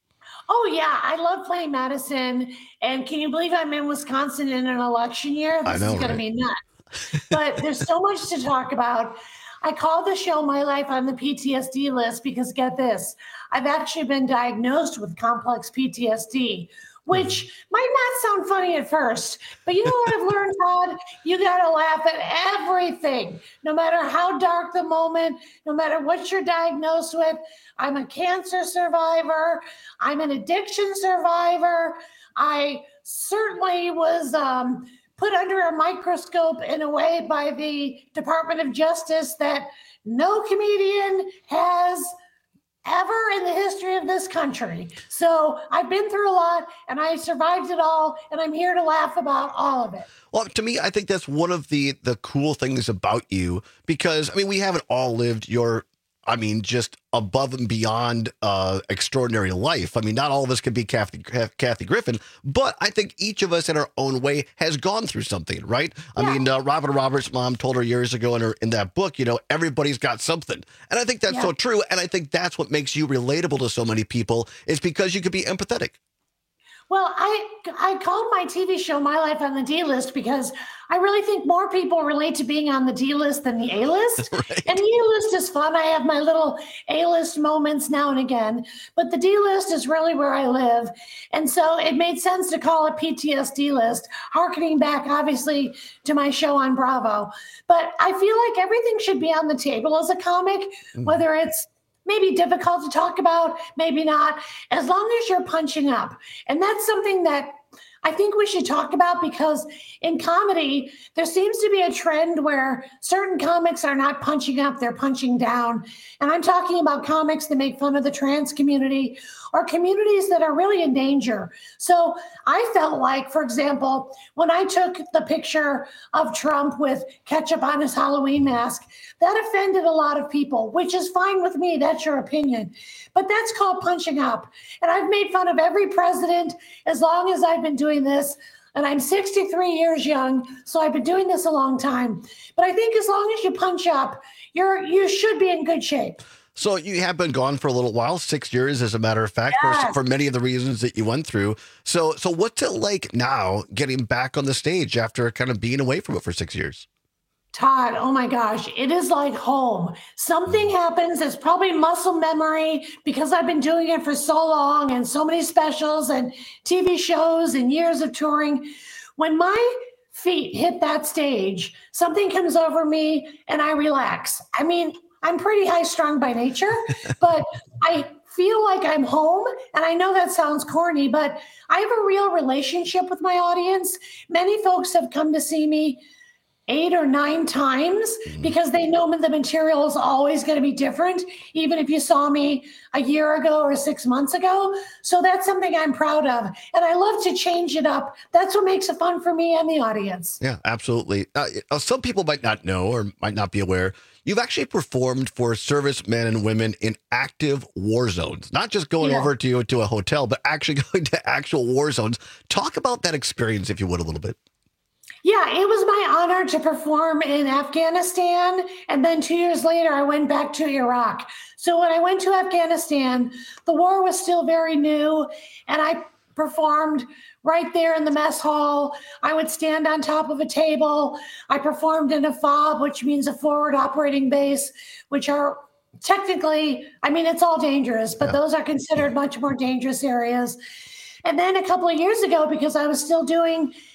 Oh, yeah. I love playing Madison. And can you believe I'm in Wisconsin in an election year? This I know, is going right? to be nuts. But there's so much to talk about. I called the show My Life on the P T S D List because, get this, I've actually been diagnosed with complex P T S D, which might not sound funny at first, but you know what I've learned, Todd? You got to laugh at everything, no matter how dark the moment, no matter what you're diagnosed with. I'm a cancer survivor. I'm an addiction survivor. I certainly was um, put under a microscope in a way by the Department of Justice that no comedian has ever in the history of this country. So I've been through a lot and I survived it all, and I'm here to laugh about all of it. Well, to me, I think that's one of the the cool things about you, because, I mean, we haven't all lived your, I mean, just above and beyond uh, extraordinary life. I mean, not all of us could be Kathy, Kathy Griffin, but I think each of us in our own way has gone through something, right? I Yeah. mean, uh, Robin Roberts' mom told her years ago in her in that book, you know, everybody's got something. And I think that's Yeah. so true. And I think that's what makes you relatable to so many people, is because you could be empathetic. Well, I I called my T V show My Life on the D List because I really think more people relate to being on the D list than the A list. And the A list is fun. I have my little A list moments now and again, but the D list is really where I live. And so it made sense to call it P T S D List, harkening back obviously to my show on Bravo. But I feel like everything should be on the table as a comic, Mm. whether it's maybe difficult to talk about, maybe not, as long as you're punching up. And that's something that I think we should talk about, because in comedy, there seems to be a trend where certain comics are not punching up, they're punching down. And I'm talking about comics that make fun of the trans community or communities that are really in danger. So I felt like, for example, when I took the picture of Trump with ketchup on his Halloween mask, that offended a lot of people, which is fine with me. That's your opinion. But that's called punching up. And I've made fun of every president as long as I've been doing this. And I'm sixty-three years young, so I've been doing this a long time. But I think as long as you punch up, you're you should be in good shape. So you have been gone for a little while, six years, as a matter of fact, Yes. for, for many of the reasons that you went through. So, so what's it like now getting back on the stage after kind of being away from it for six years? Todd, oh my gosh, it is like home. Something happens. It's probably muscle memory because I've been doing it for so long and so many specials and T V shows and years of touring. When my feet hit that stage, something comes over me and I relax. I mean, I'm pretty high strung by nature, but I feel like I'm home. And I know that sounds corny, but I have a real relationship with my audience. Many folks have come to see me eight or nine times because they know the material is always going to be different, even if you saw me a year ago or six months ago. So that's something I'm proud of. And I love to change it up. That's what makes it fun for me and the audience. Yeah, absolutely. Uh, some people might not know or might not be aware. You've actually performed for servicemen and women in active war zones, not just going Yeah. over to, to a hotel, but actually going to actual war zones. Talk about that experience, if you would, a little bit. Yeah, it was my honor to perform in Afghanistan. And then two years later, I went back to Iraq. So when I went to Afghanistan, the war was still very new. And I performed right there in the mess hall. I would stand on top of a table. I performed in a FOB, which means a forward operating base, which are technically, I mean, it's all dangerous, but those are considered much more dangerous areas. And then a couple of years ago, because I was still doing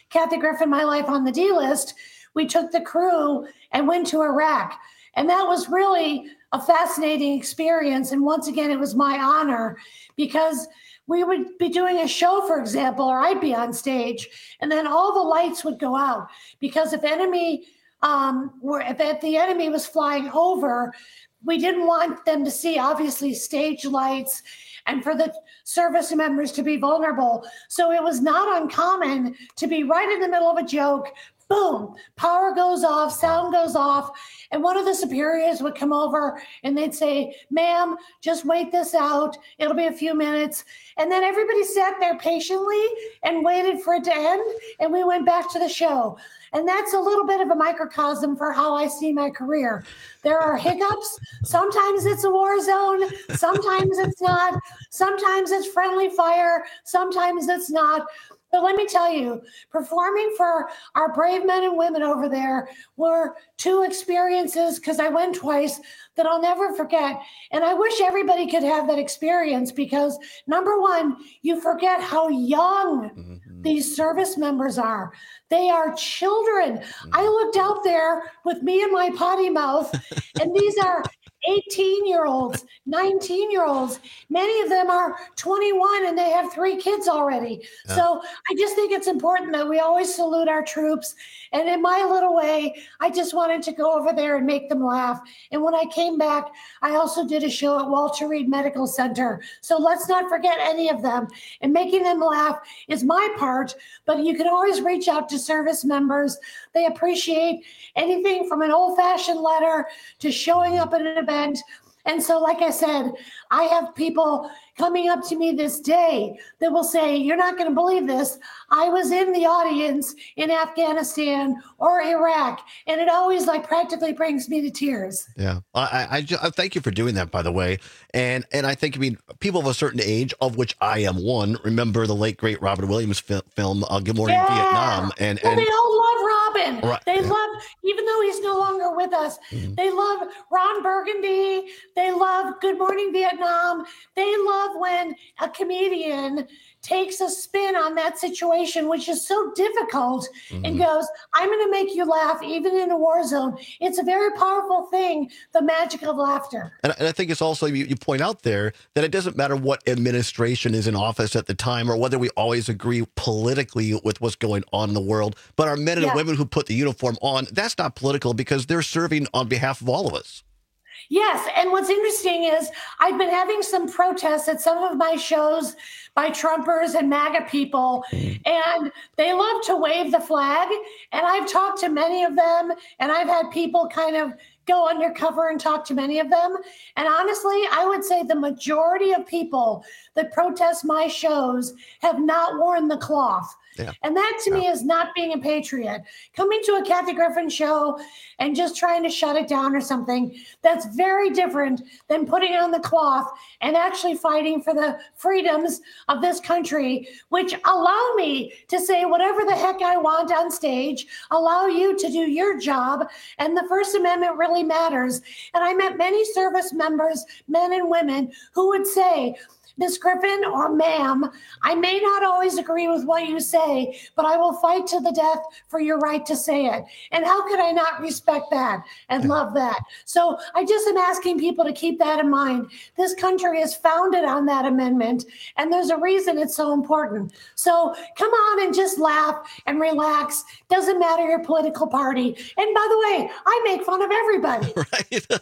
Kathy Griffin, My Life on the D List, we took the crew and went to Iraq. And that was really a fascinating experience. And once again, it was my honor because we would be doing a show, for example, or I'd be on stage, and then all the lights would go out because if enemy um, were if the enemy was flying over, we didn't want them to see obviously stage lights and for the service members to be vulnerable. So it was not uncommon to be right in the middle of a joke. Boom, power goes off, sound goes off, and one of the superiors would come over and they'd say, ma'am, just wait this out. It'll be a few minutes. And then everybody sat there patiently and waited for it to end, and we went back to the show. And that's a little bit of a microcosm for how I see my career. There are hiccups. Sometimes it's a war zone. Sometimes it's not. Sometimes it's friendly fire. Sometimes it's not. But let me tell you, performing for our brave men and women over there were two experiences, because I went twice, that I'll never forget. And I wish everybody could have that experience because, number one, you forget how young mm-hmm. these service members are. They are children. Mm-hmm. I looked out there with me and my potty mouth, and these are eighteen-year-olds, nineteen-year-olds. Many of them are twenty-one and they have three kids already. Yeah. So I just think it's important that we always salute our troops. And in my little way, I just wanted to go over there and make them laugh. And when I came back, I also did a show at Walter Reed Medical Center. So let's not forget any of them. And making them laugh is my part, but you can always reach out to service members. They appreciate anything from an old-fashioned letter to showing up at an event. And so, like I said, I have people coming up to me this day that will say, you're not going to believe this. I was in the audience in Afghanistan or Iraq, and it always like practically brings me to tears. Yeah. I, I, I thank you for doing that, by the way. And and I think, I mean, people of a certain age, of which I am one, remember the late, great Robin Williams fi- film, uh, Good Morning yeah. Vietnam. And, well, and they all love Robin. Right. They love, even though he's no longer with us, mm-hmm. they love Ron Burgundy. They love Good Morning Vietnam. They love when a comedian takes a spin on that situation, which is so difficult, mm-hmm. and goes, I'm going to make you laugh even in a war zone. It's a very powerful thing, the magic of laughter. And, and I think it's also, you, you point out there, that it doesn't matter what administration is in office at the time or whether we always agree politically with what's going on in the world, but our men and yeah. women who put the uniform on, that's not political because they're serving on behalf of all of us. Yes, and what's interesting is I've been having some protests at some of my shows by Trumpers and MAGA people, and they love to wave the flag, and I've talked to many of them, and I've had people kind of go undercover and talk to many of them, and honestly, I would say the majority of people that protest my shows have not worn the cloth. Yeah. And that to me is not being a patriot. Coming to a Kathy Griffin show and just trying to shut it down or something, that's very different than putting on the cloth and actually fighting for the freedoms of this country, which allow me to say whatever the heck I want on stage, allow you to do your job, and the First Amendment really matters. And I met many service members, men and women, who would say, Miz Griffin or ma'am, I may not always agree with what you say, but I will fight to the death for your right to say it. And how could I not respect that and love that? So I just am asking people to keep that in mind. This country is founded on that amendment, and there's a reason it's so important. So come on and just laugh and relax. Doesn't matter your political party. And by the way, I make fun of everybody. Right.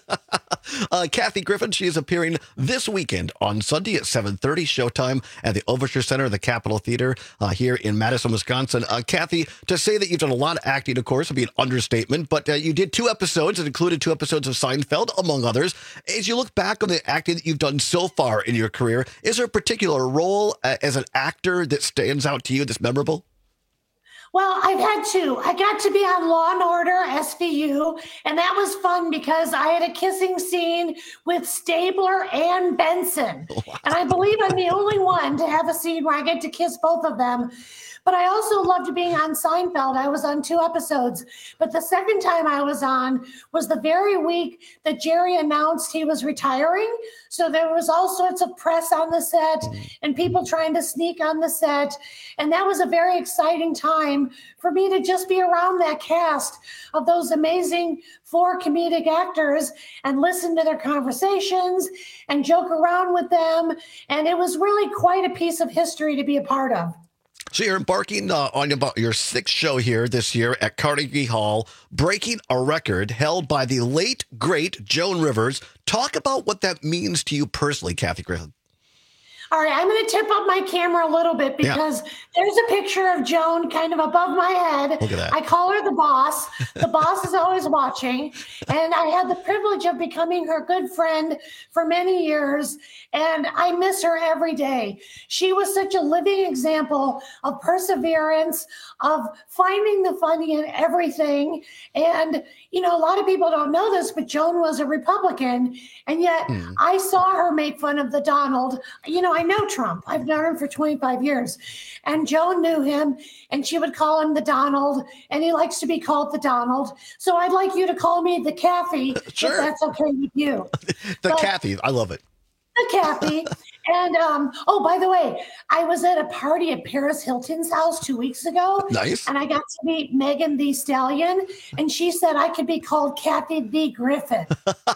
uh, Kathy Griffin, she is appearing this weekend on Sunday at seven thirty Showtime at the Overture Center of the Capitol Theater uh, here in Madison, Wisconsin. Uh, Kathy, to say that you've done a lot of acting, of course, would be an understatement, but uh, you did two episodes. It included two episodes of Seinfeld, among others. As you look back on the acting that you've done so far in your career, is there a particular role uh, as an actor that stands out to you that's memorable? Well, I've had two. I got to be on Law and Order S V U, and that was fun because I had a kissing scene with Stabler and Benson. Wow. And I believe I'm the only one to have a scene where I get to kiss both of them. but I also loved being on Seinfeld. I was on two episodes, but the second time I was on was the very week that Jerry announced he was retiring. So there was all sorts of press on the set and people trying to sneak on the set. And that was a very exciting time for me to just be around that cast of those amazing four comedic actors and listen to their conversations and joke around with them. And it was really quite a piece of history to be a part of. So you're embarking uh, on about your sixth show here this year at Carnegie Hall, breaking a record held by the late, great Joan Rivers. Talk about what that means to you personally, Kathy Griffin. All right, I'm going to tip up my camera a little bit because yeah. there's a picture of Joan kind of above my head. Look at that. I call her the boss. The boss is always watching. And I had the privilege of becoming her good friend for many years. And I miss her every day. She was such a living example of perseverance, of finding the funny in everything. And, you know, a lot of people don't know this, but Joan was a Republican. And yet mm. I saw her make fun of the Donald. You know, I know Trump. I've known him for twenty-five years. And Joan knew him, and she would call him the Donald, and he likes to be called the Donald. So I'd like you to call me the Kathy, sure. if that's okay with you. the but, Kathy. I love it. The Kathy. And, um, oh, by the way, I was at a party at Paris Hilton's house two weeks ago. Nice. And I got to meet Megan Thee Stallion, and she said I could be called Kathy the Griffin.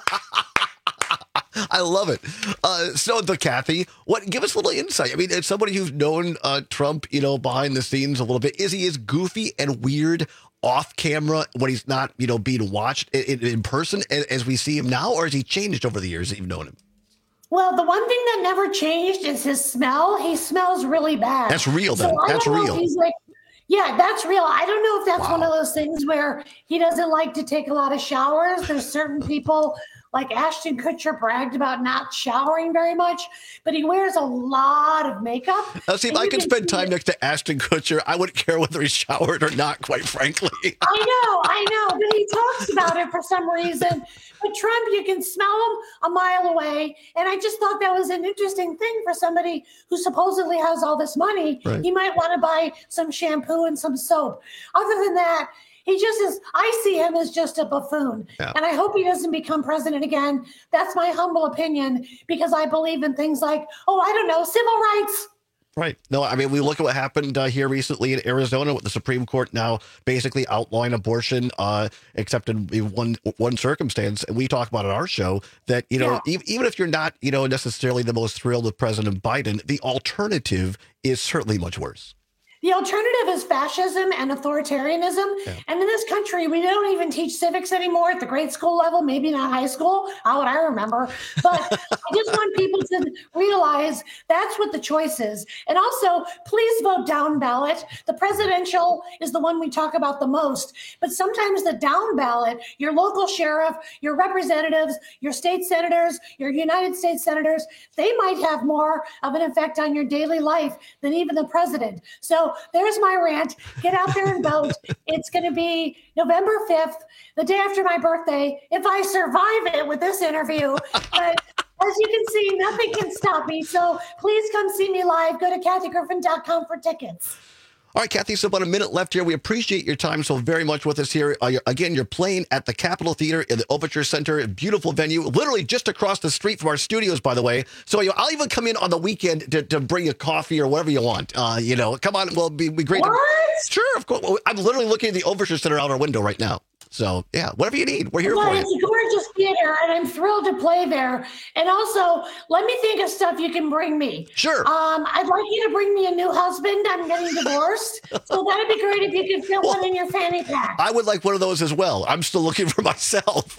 I love it. Uh, so the Kathy, what? Give us a little insight. I mean, as somebody who's known uh, Trump, you know, behind the scenes a little bit, is he as goofy and weird off camera when he's not, you know, being watched in, in person as we see him now, or has he changed over the years that you've known him? Well, the one thing that never changed is his smell. He smells really bad. That's real, then. So I That's don't know real. if he's like, yeah, that's real. I don't know if that's Wow. one of those things where he doesn't like to take a lot of showers. There's certain people, like Ashton Kutcher bragged about not showering very much, but he wears a lot of makeup. Now, see, if And I you could can spend see time it. next to Ashton Kutcher, I wouldn't care whether he showered or not, quite frankly. I know, I know, but he talks about it for some reason. But Trump, you can smell him a mile away. And I just thought that was an interesting thing for somebody who supposedly has all this money. Right. He might want to buy some shampoo and some soap. Other than that, he just is, I see him as just a buffoon. Yeah. And I hope he doesn't become president again. That's my humble opinion, because I believe in things like, oh, I don't know, civil rights. Right. No, I mean, we look at what happened uh, here recently in Arizona with the Supreme Court now basically outlawing abortion, uh, except in one one circumstance. And we talk about on our show that, you know, Yeah. e- even if you're not, you know, necessarily the most thrilled with President Biden, the alternative is certainly much worse. The alternative is fascism and authoritarianism. Yeah. And in this country, we don't even teach civics anymore at the grade school level, maybe not high school, how would I remember? But I just want people to realize that's what the choice is. And also, please vote down ballot. The presidential is the one we talk about the most. But sometimes the down ballot, your local sheriff, your representatives, your state senators, your United States senators, they might have more of an effect on your daily life than even the president. So there's my rant. Get out there and vote. It's going to be November fifth, the day after my birthday, if I survive it with this interview. But as you can see, nothing can stop me. So please come see me live. Go to Kathy Griffin dot com for tickets. All right, Kathy, so about a minute left here. We appreciate your time so very much with us here. Uh, you're, again, you're playing at the Capitol Theater in the Overture Center, a beautiful venue, literally just across the street from our studios, by the way. So you know, I'll even come in on the weekend to, to bring you coffee or whatever you want. Uh, you know, come on, well, it'd be, be great. What? To, sure, of course. I'm literally looking at the Overture Center out our window right now. So, yeah, whatever you need, we're here Well, for it's you. a gorgeous theater, and I'm thrilled to play there. And also, let me think of stuff you can bring me. Sure. Um, I'd like you to bring me a new husband. I'm getting divorced. So that'd be great if you could fit one in your fanny pack. I would like one of those as well. I'm still looking for myself.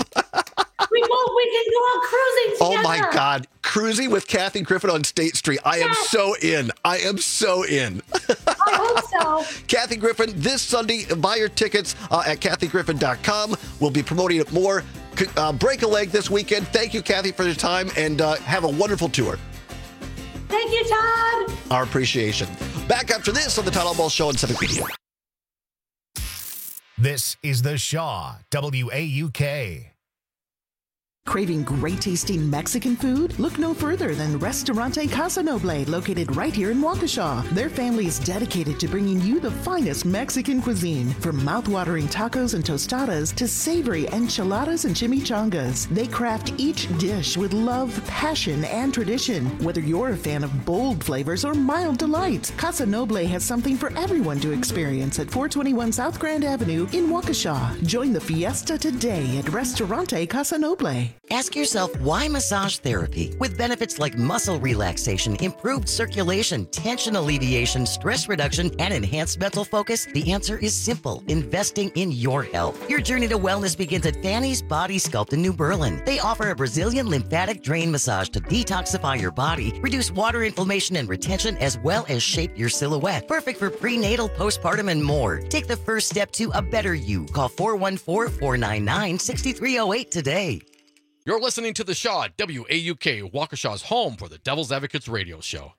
We go, we can go out cruising together. Oh, my God. Cruising with Kathy Griffin on State Street. I am Yes. so in. I am so in. I hope so. Kathy Griffin, this Sunday, buy your tickets uh, at Kathy Griffin dot com. We'll be promoting it more. C- Uh, break a leg this weekend. Thank you, Kathy, for your time, and uh, have a wonderful tour. Thank you, Todd. Our appreciation. Back after this on the Todd Ball Show on Civic Media. This is the Shaw W A U K. Craving great tasting Mexican food? Look no further than Restaurante Casa Noble, located right here in Waukesha. Their family is dedicated to bringing you the finest Mexican cuisine, from mouth-watering tacos and tostadas to savory enchiladas and chimichangas. They craft each dish with love, passion, and tradition. Whether you're a fan of bold flavors or mild delights, Casa Noble has something for everyone to experience at four twenty-one South Grand Avenue in Waukesha. Join the fiesta today at Restaurante Casa Noble. Ask yourself, why massage therapy? With benefits like muscle relaxation, improved circulation, tension alleviation, stress reduction, and enhanced mental focus, the answer is simple: investing in your health. Your journey to wellness begins at Fanny's Body Sculpt in New Berlin. They offer a Brazilian lymphatic drain massage to detoxify your body, reduce water inflammation and retention, as well as shape your silhouette. Perfect for prenatal, postpartum, and more. Take the first step to a better you. Call four one four, four nine nine, six three zero eight today. You're listening to The Shaw, W A U K, Waukesha's home for the Devil's Advocates radio show.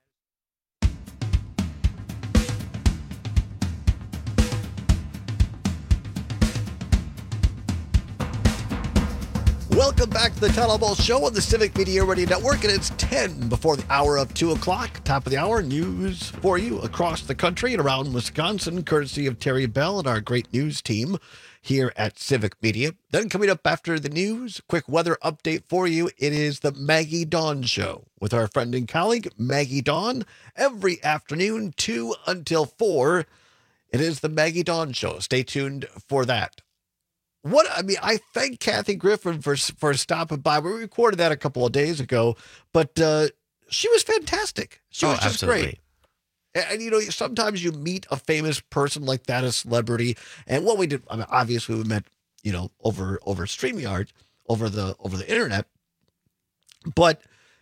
Welcome back to the Town Hall Ball Show on the Civic Media Radio Network, and it's ten before the hour of two o'clock. Top of the hour, news for you across the country and around Wisconsin, courtesy of Terry Bell and our great news team here at Civic Media. Then coming up after the news, quick weather update for you. It is the Maggie Dawn Show with our friend and colleague, Maggie Dawn, every afternoon, two until four. It is the Maggie Dawn Show. Stay tuned for that. What I mean, I thank Kathy Griffin for for stopping by. We recorded that a couple of days ago, but uh, she was fantastic. She Oh, was just absolutely. great. And, and, you know, sometimes you meet a famous person like that, a celebrity, and what we did, I mean, obviously we met, you know, over over StreamYard, over the over the internet, but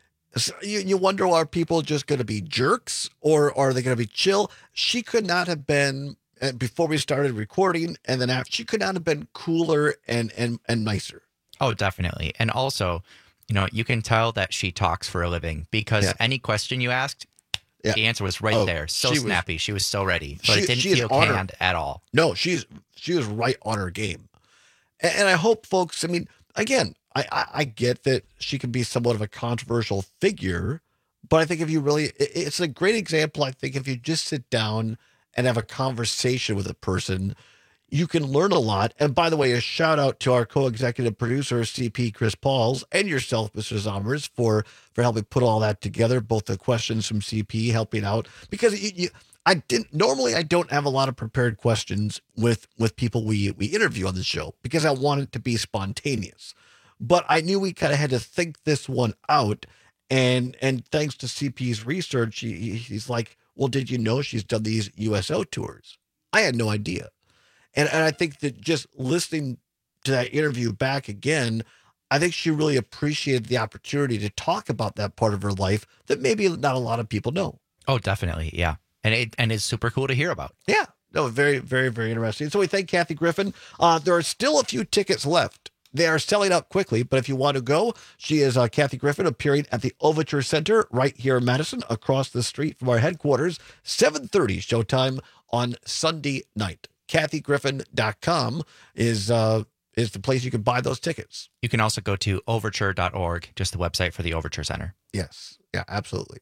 so you, you wonder, are people just going to be jerks, or, or are they going to be chill? She could not have been. And before we started recording, and then after, she could not have been cooler and and and nicer. Oh, definitely. And also, you know, you can tell that she talks for a living, because Yeah. any question you asked, Yeah. the answer was right Oh, there. So she was- snappy. She was so ready. But She- it didn't she is feel on her- canned at all. No, she's she was right on her game, and, and I hope folks. I mean, again, I, I I get that she can be somewhat of a controversial figure, but I think if you really, it- it's a great example. I think if you just sit down and have a conversation with a person, you can learn a lot. And by the way, a shout out to our co-executive producer, C P Chris Pauls, and yourself, Mister Zommers, for for helping put all that together. Both the questions from C P helping out, because you, you, I didn't normally I don't have a lot of prepared questions with with people we we interview on the show, because I want it to be spontaneous. But I knew we kind of had to think this one out, and and thanks to C P's research, he, he- he's like, well, did you know she's done these U S O tours? I had no idea. And, and I think that just listening to that interview back again, I think she really appreciated the opportunity to talk about that part of her life that maybe not a lot of people know. Oh, definitely. Yeah. And it and it's super cool to hear about. Yeah. No, very, very, very interesting. So we thank Kathy Griffin. Uh, there are still a few tickets left. They are selling out quickly, but if you want to go, she is uh, Kathy Griffin, appearing at the Overture Center right here in Madison, across the street from our headquarters, seven thirty showtime on Sunday night. Kathy Griffin dot com is uh, is the place you can buy those tickets. You can also go to overture dot org, just the website for the Overture Center. Yes. Yeah, absolutely.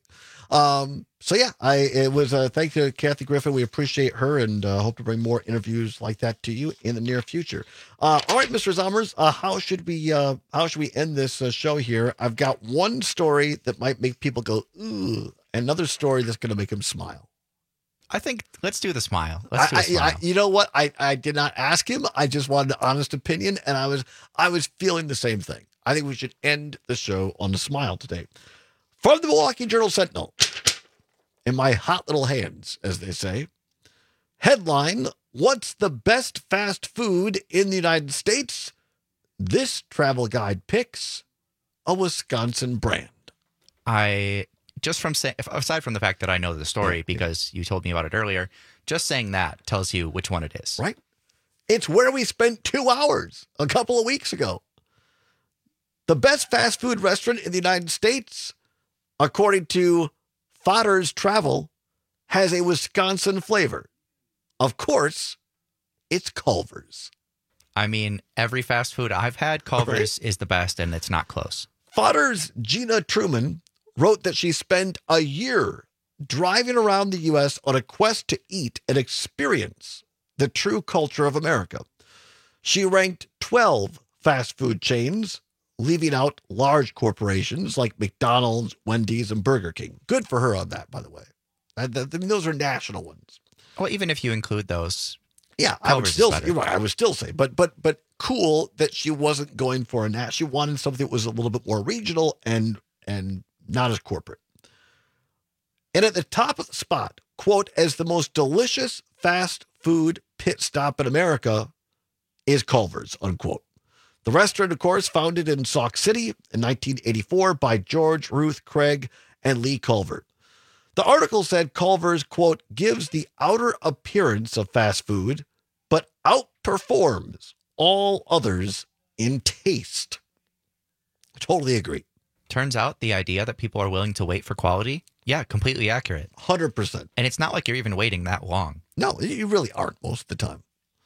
Um, so yeah, I it was uh, thank you to Kathy Griffin. We appreciate her, and uh, hope to bring more interviews like that to you in the near future. Uh, all right, Mister Zommers, uh, how should we uh, how should we end this uh, show here? I've got one story that might make people go ooh, another story that's going to make them smile. I think let's do the smile. Let's do I, a smile. I, I, you know what? I, I did not ask him. I just wanted an honest opinion, and I was I was feeling the same thing. I think we should end the show on a smile today. From the Milwaukee Journal Sentinel, in my hot little hands, as they say. Headline: What's the best fast food in the United States? This travel guide picks a Wisconsin brand. I just from say, aside from the fact that I know the story Yeah, because you told me about it earlier, just saying that tells you which one it is. Right? It's where we spent two hours a couple of weeks ago. The best fast food restaurant in the United States, according to Fodder's Travel, has a Wisconsin flavor. Of course, it's Culver's. I mean, every fast food I've had, Culver's right. is the best, and it's not close. Fodder's Gina Truman wrote that she spent a year driving around the U S on a quest to eat and experience the true culture of America. She ranked twelve fast food chains, leaving out large corporations like McDonald's, Wendy's, and Burger King. Good for her on that, by the way. I, I mean, those are national ones. Well, even if you include those, yeah, I would still, you're right, I would still say, but but but cool that she wasn't going for a nat. She wanted something that was a little bit more regional and and not as corporate. And at the top of the spot, quote, as the most delicious fast food pit stop in America is Culver's, unquote. The restaurant, of course, founded in Sauk City in nineteen eighty-four by George, Ruth, Craig, and Lee Culver. The article said Culver's, quote, gives the outer appearance of fast food, but outperforms all others in taste. I totally agree. Turns out the idea that people are willing to wait for quality, yeah, completely accurate. one hundred percent. And it's not like you're even waiting that long. No, you really aren't most of the time.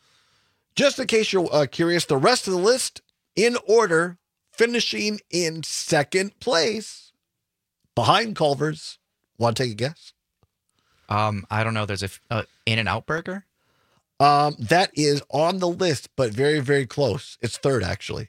Just in case you're uh, curious, the rest of the list in order, finishing in second place behind Culver's. Want to take a guess? Um, I don't know. There's a uh, In-N-Out Burger. Um, that is on the list, but very, very close. It's third, actually.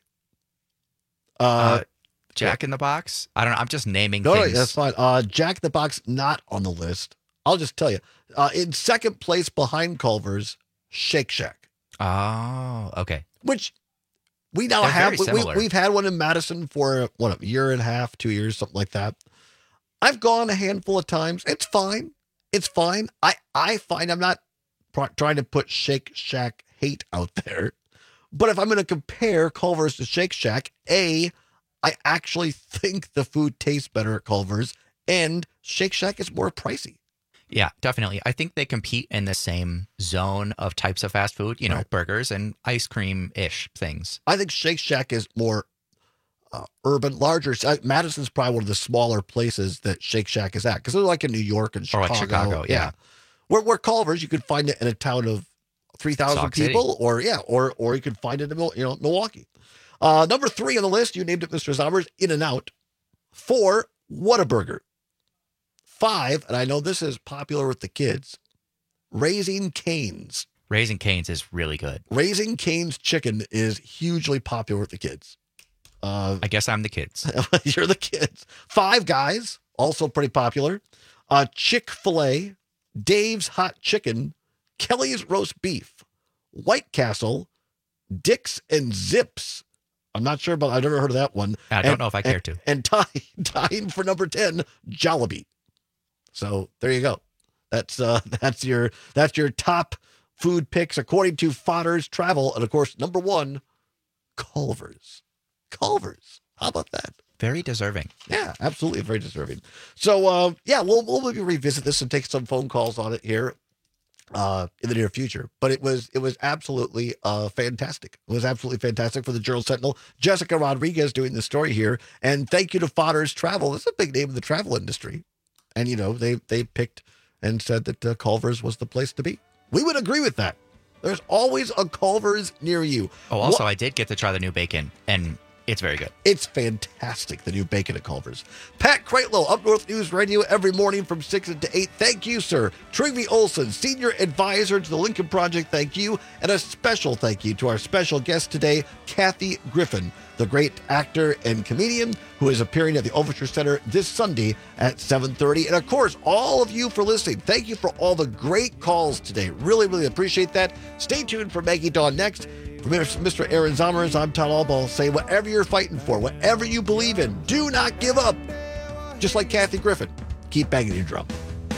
Uh, uh Jack in the Box. I don't know. I'm just naming no, things. No, that's fine. Uh, Jack in the Box not on the list. I'll just tell you. Uh, in second place behind Culver's, Shake Shack. Oh, okay. Which we now They're have. very We, we've had one in Madison for what a year and a half, two years, something like that. I've gone a handful of times. It's fine. It's fine. I, I find I'm not pr- trying to put Shake Shack hate out there. But if I'm going to compare Culver's to Shake Shack, A, I actually think the food tastes better at Culver's, and Shake Shack is more pricey. Yeah, definitely. I think they compete in the same zone of types of fast food, you know, right. burgers and ice cream-ish things. I think Shake Shack is more uh, urban, larger. Uh, Madison's probably one of the smaller places that Shake Shack is at, because they're like in New York and Chicago. Or like Chicago, yeah. yeah. Where, where Culver's, you could find it in a town of three thousand people, City. or yeah, or or you could find it in you know Milwaukee. Uh, number three on the list, you named it, Mister Zommers, In-N-Out. Four, Whataburger. Five, and I know this is popular with the kids, Raising Cane's. Raising Cane's is really good. Raising Cane's chicken is hugely popular with the kids. Uh, I guess I'm the kids. You're the kids. Five Guys, also pretty popular. Uh, Chick-fil-A, Dave's Hot Chicken, Kelly's Roast Beef, White Castle, Dick's and Zips. I'm not sure about, I've never heard of that one. I don't and, know if I care and, to. And tying, tying for number ten, Jollibee. So there you go. That's uh, that's your that's your top food picks according to Fodder's Travel, and of course, number one, Culver's. Culver's. How about that? Very deserving. Yeah, absolutely, very deserving. So uh, yeah, we'll we'll maybe revisit this and take some phone calls on it here uh, in the near future. But it was it was absolutely uh, fantastic. It was absolutely fantastic for the Journal Sentinel. Jessica Rodriguez doing the story here, and thank you to Fodder's Travel. It's a big name in the travel industry. And, you know, they, they picked and said that uh, Culver's was the place to be. We would agree with that. There's always a Culver's near you. Oh, also, what? I did get to try the new bacon, and it's very good. It's fantastic, the new bacon at Culver's. Pat Kreitlow, Up North News Radio, every morning from six to eight. Thank you, sir. Trygve Olson, Senior Advisor to the Lincoln Project, thank you. And a special thank you to our special guest today, Kathy Griffin, the great actor and comedian who is appearing at the Overture Center this Sunday at seven thirty. And of course, all of you for listening. Thank you for all the great calls today. Really, really appreciate that. Stay tuned for Maggie Dawn next. For Mister Aaron Zommers, I'm Todd Albaugh. Say whatever you're fighting for, whatever you believe in, do not give up. Just like Kathy Griffin. Keep banging your drum.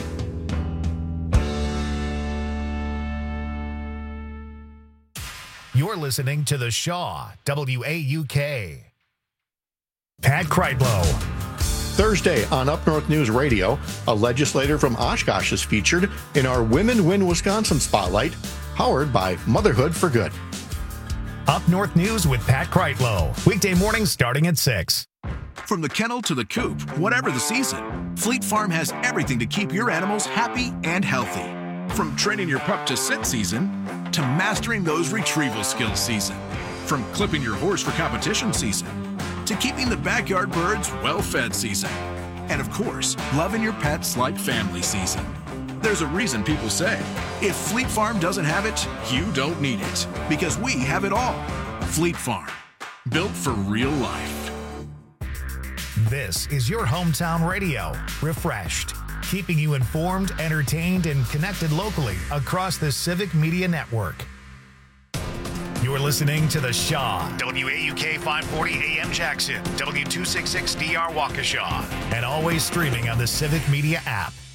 You're listening to The Shaw, W A U K. Pat Kreitlow. Thursday on Up North News Radio, a legislator from Oshkosh is featured in our Women Win Wisconsin Spotlight, powered by Motherhood for Good. Up North News with Pat Kreitlow. Weekday mornings starting at six. From the kennel to the coop, whatever the season, Fleet Farm has everything to keep your animals happy and healthy. From training your pup to sit season to mastering those retrieval skills season. From clipping your horse for competition season to keeping the backyard birds well-fed season. And of course, loving your pets like family season. There's a reason people say, if Fleet Farm doesn't have it, you don't need it. Because we have it all. Fleet Farm, built for real life. This is your hometown radio, refreshed, keeping you informed, entertained, and connected locally across the Civic Media Network. You're listening to The Shaw, W A U K five forty A M Jackson, W two sixty-six D R Waukesha, and always streaming on the Civic Media app.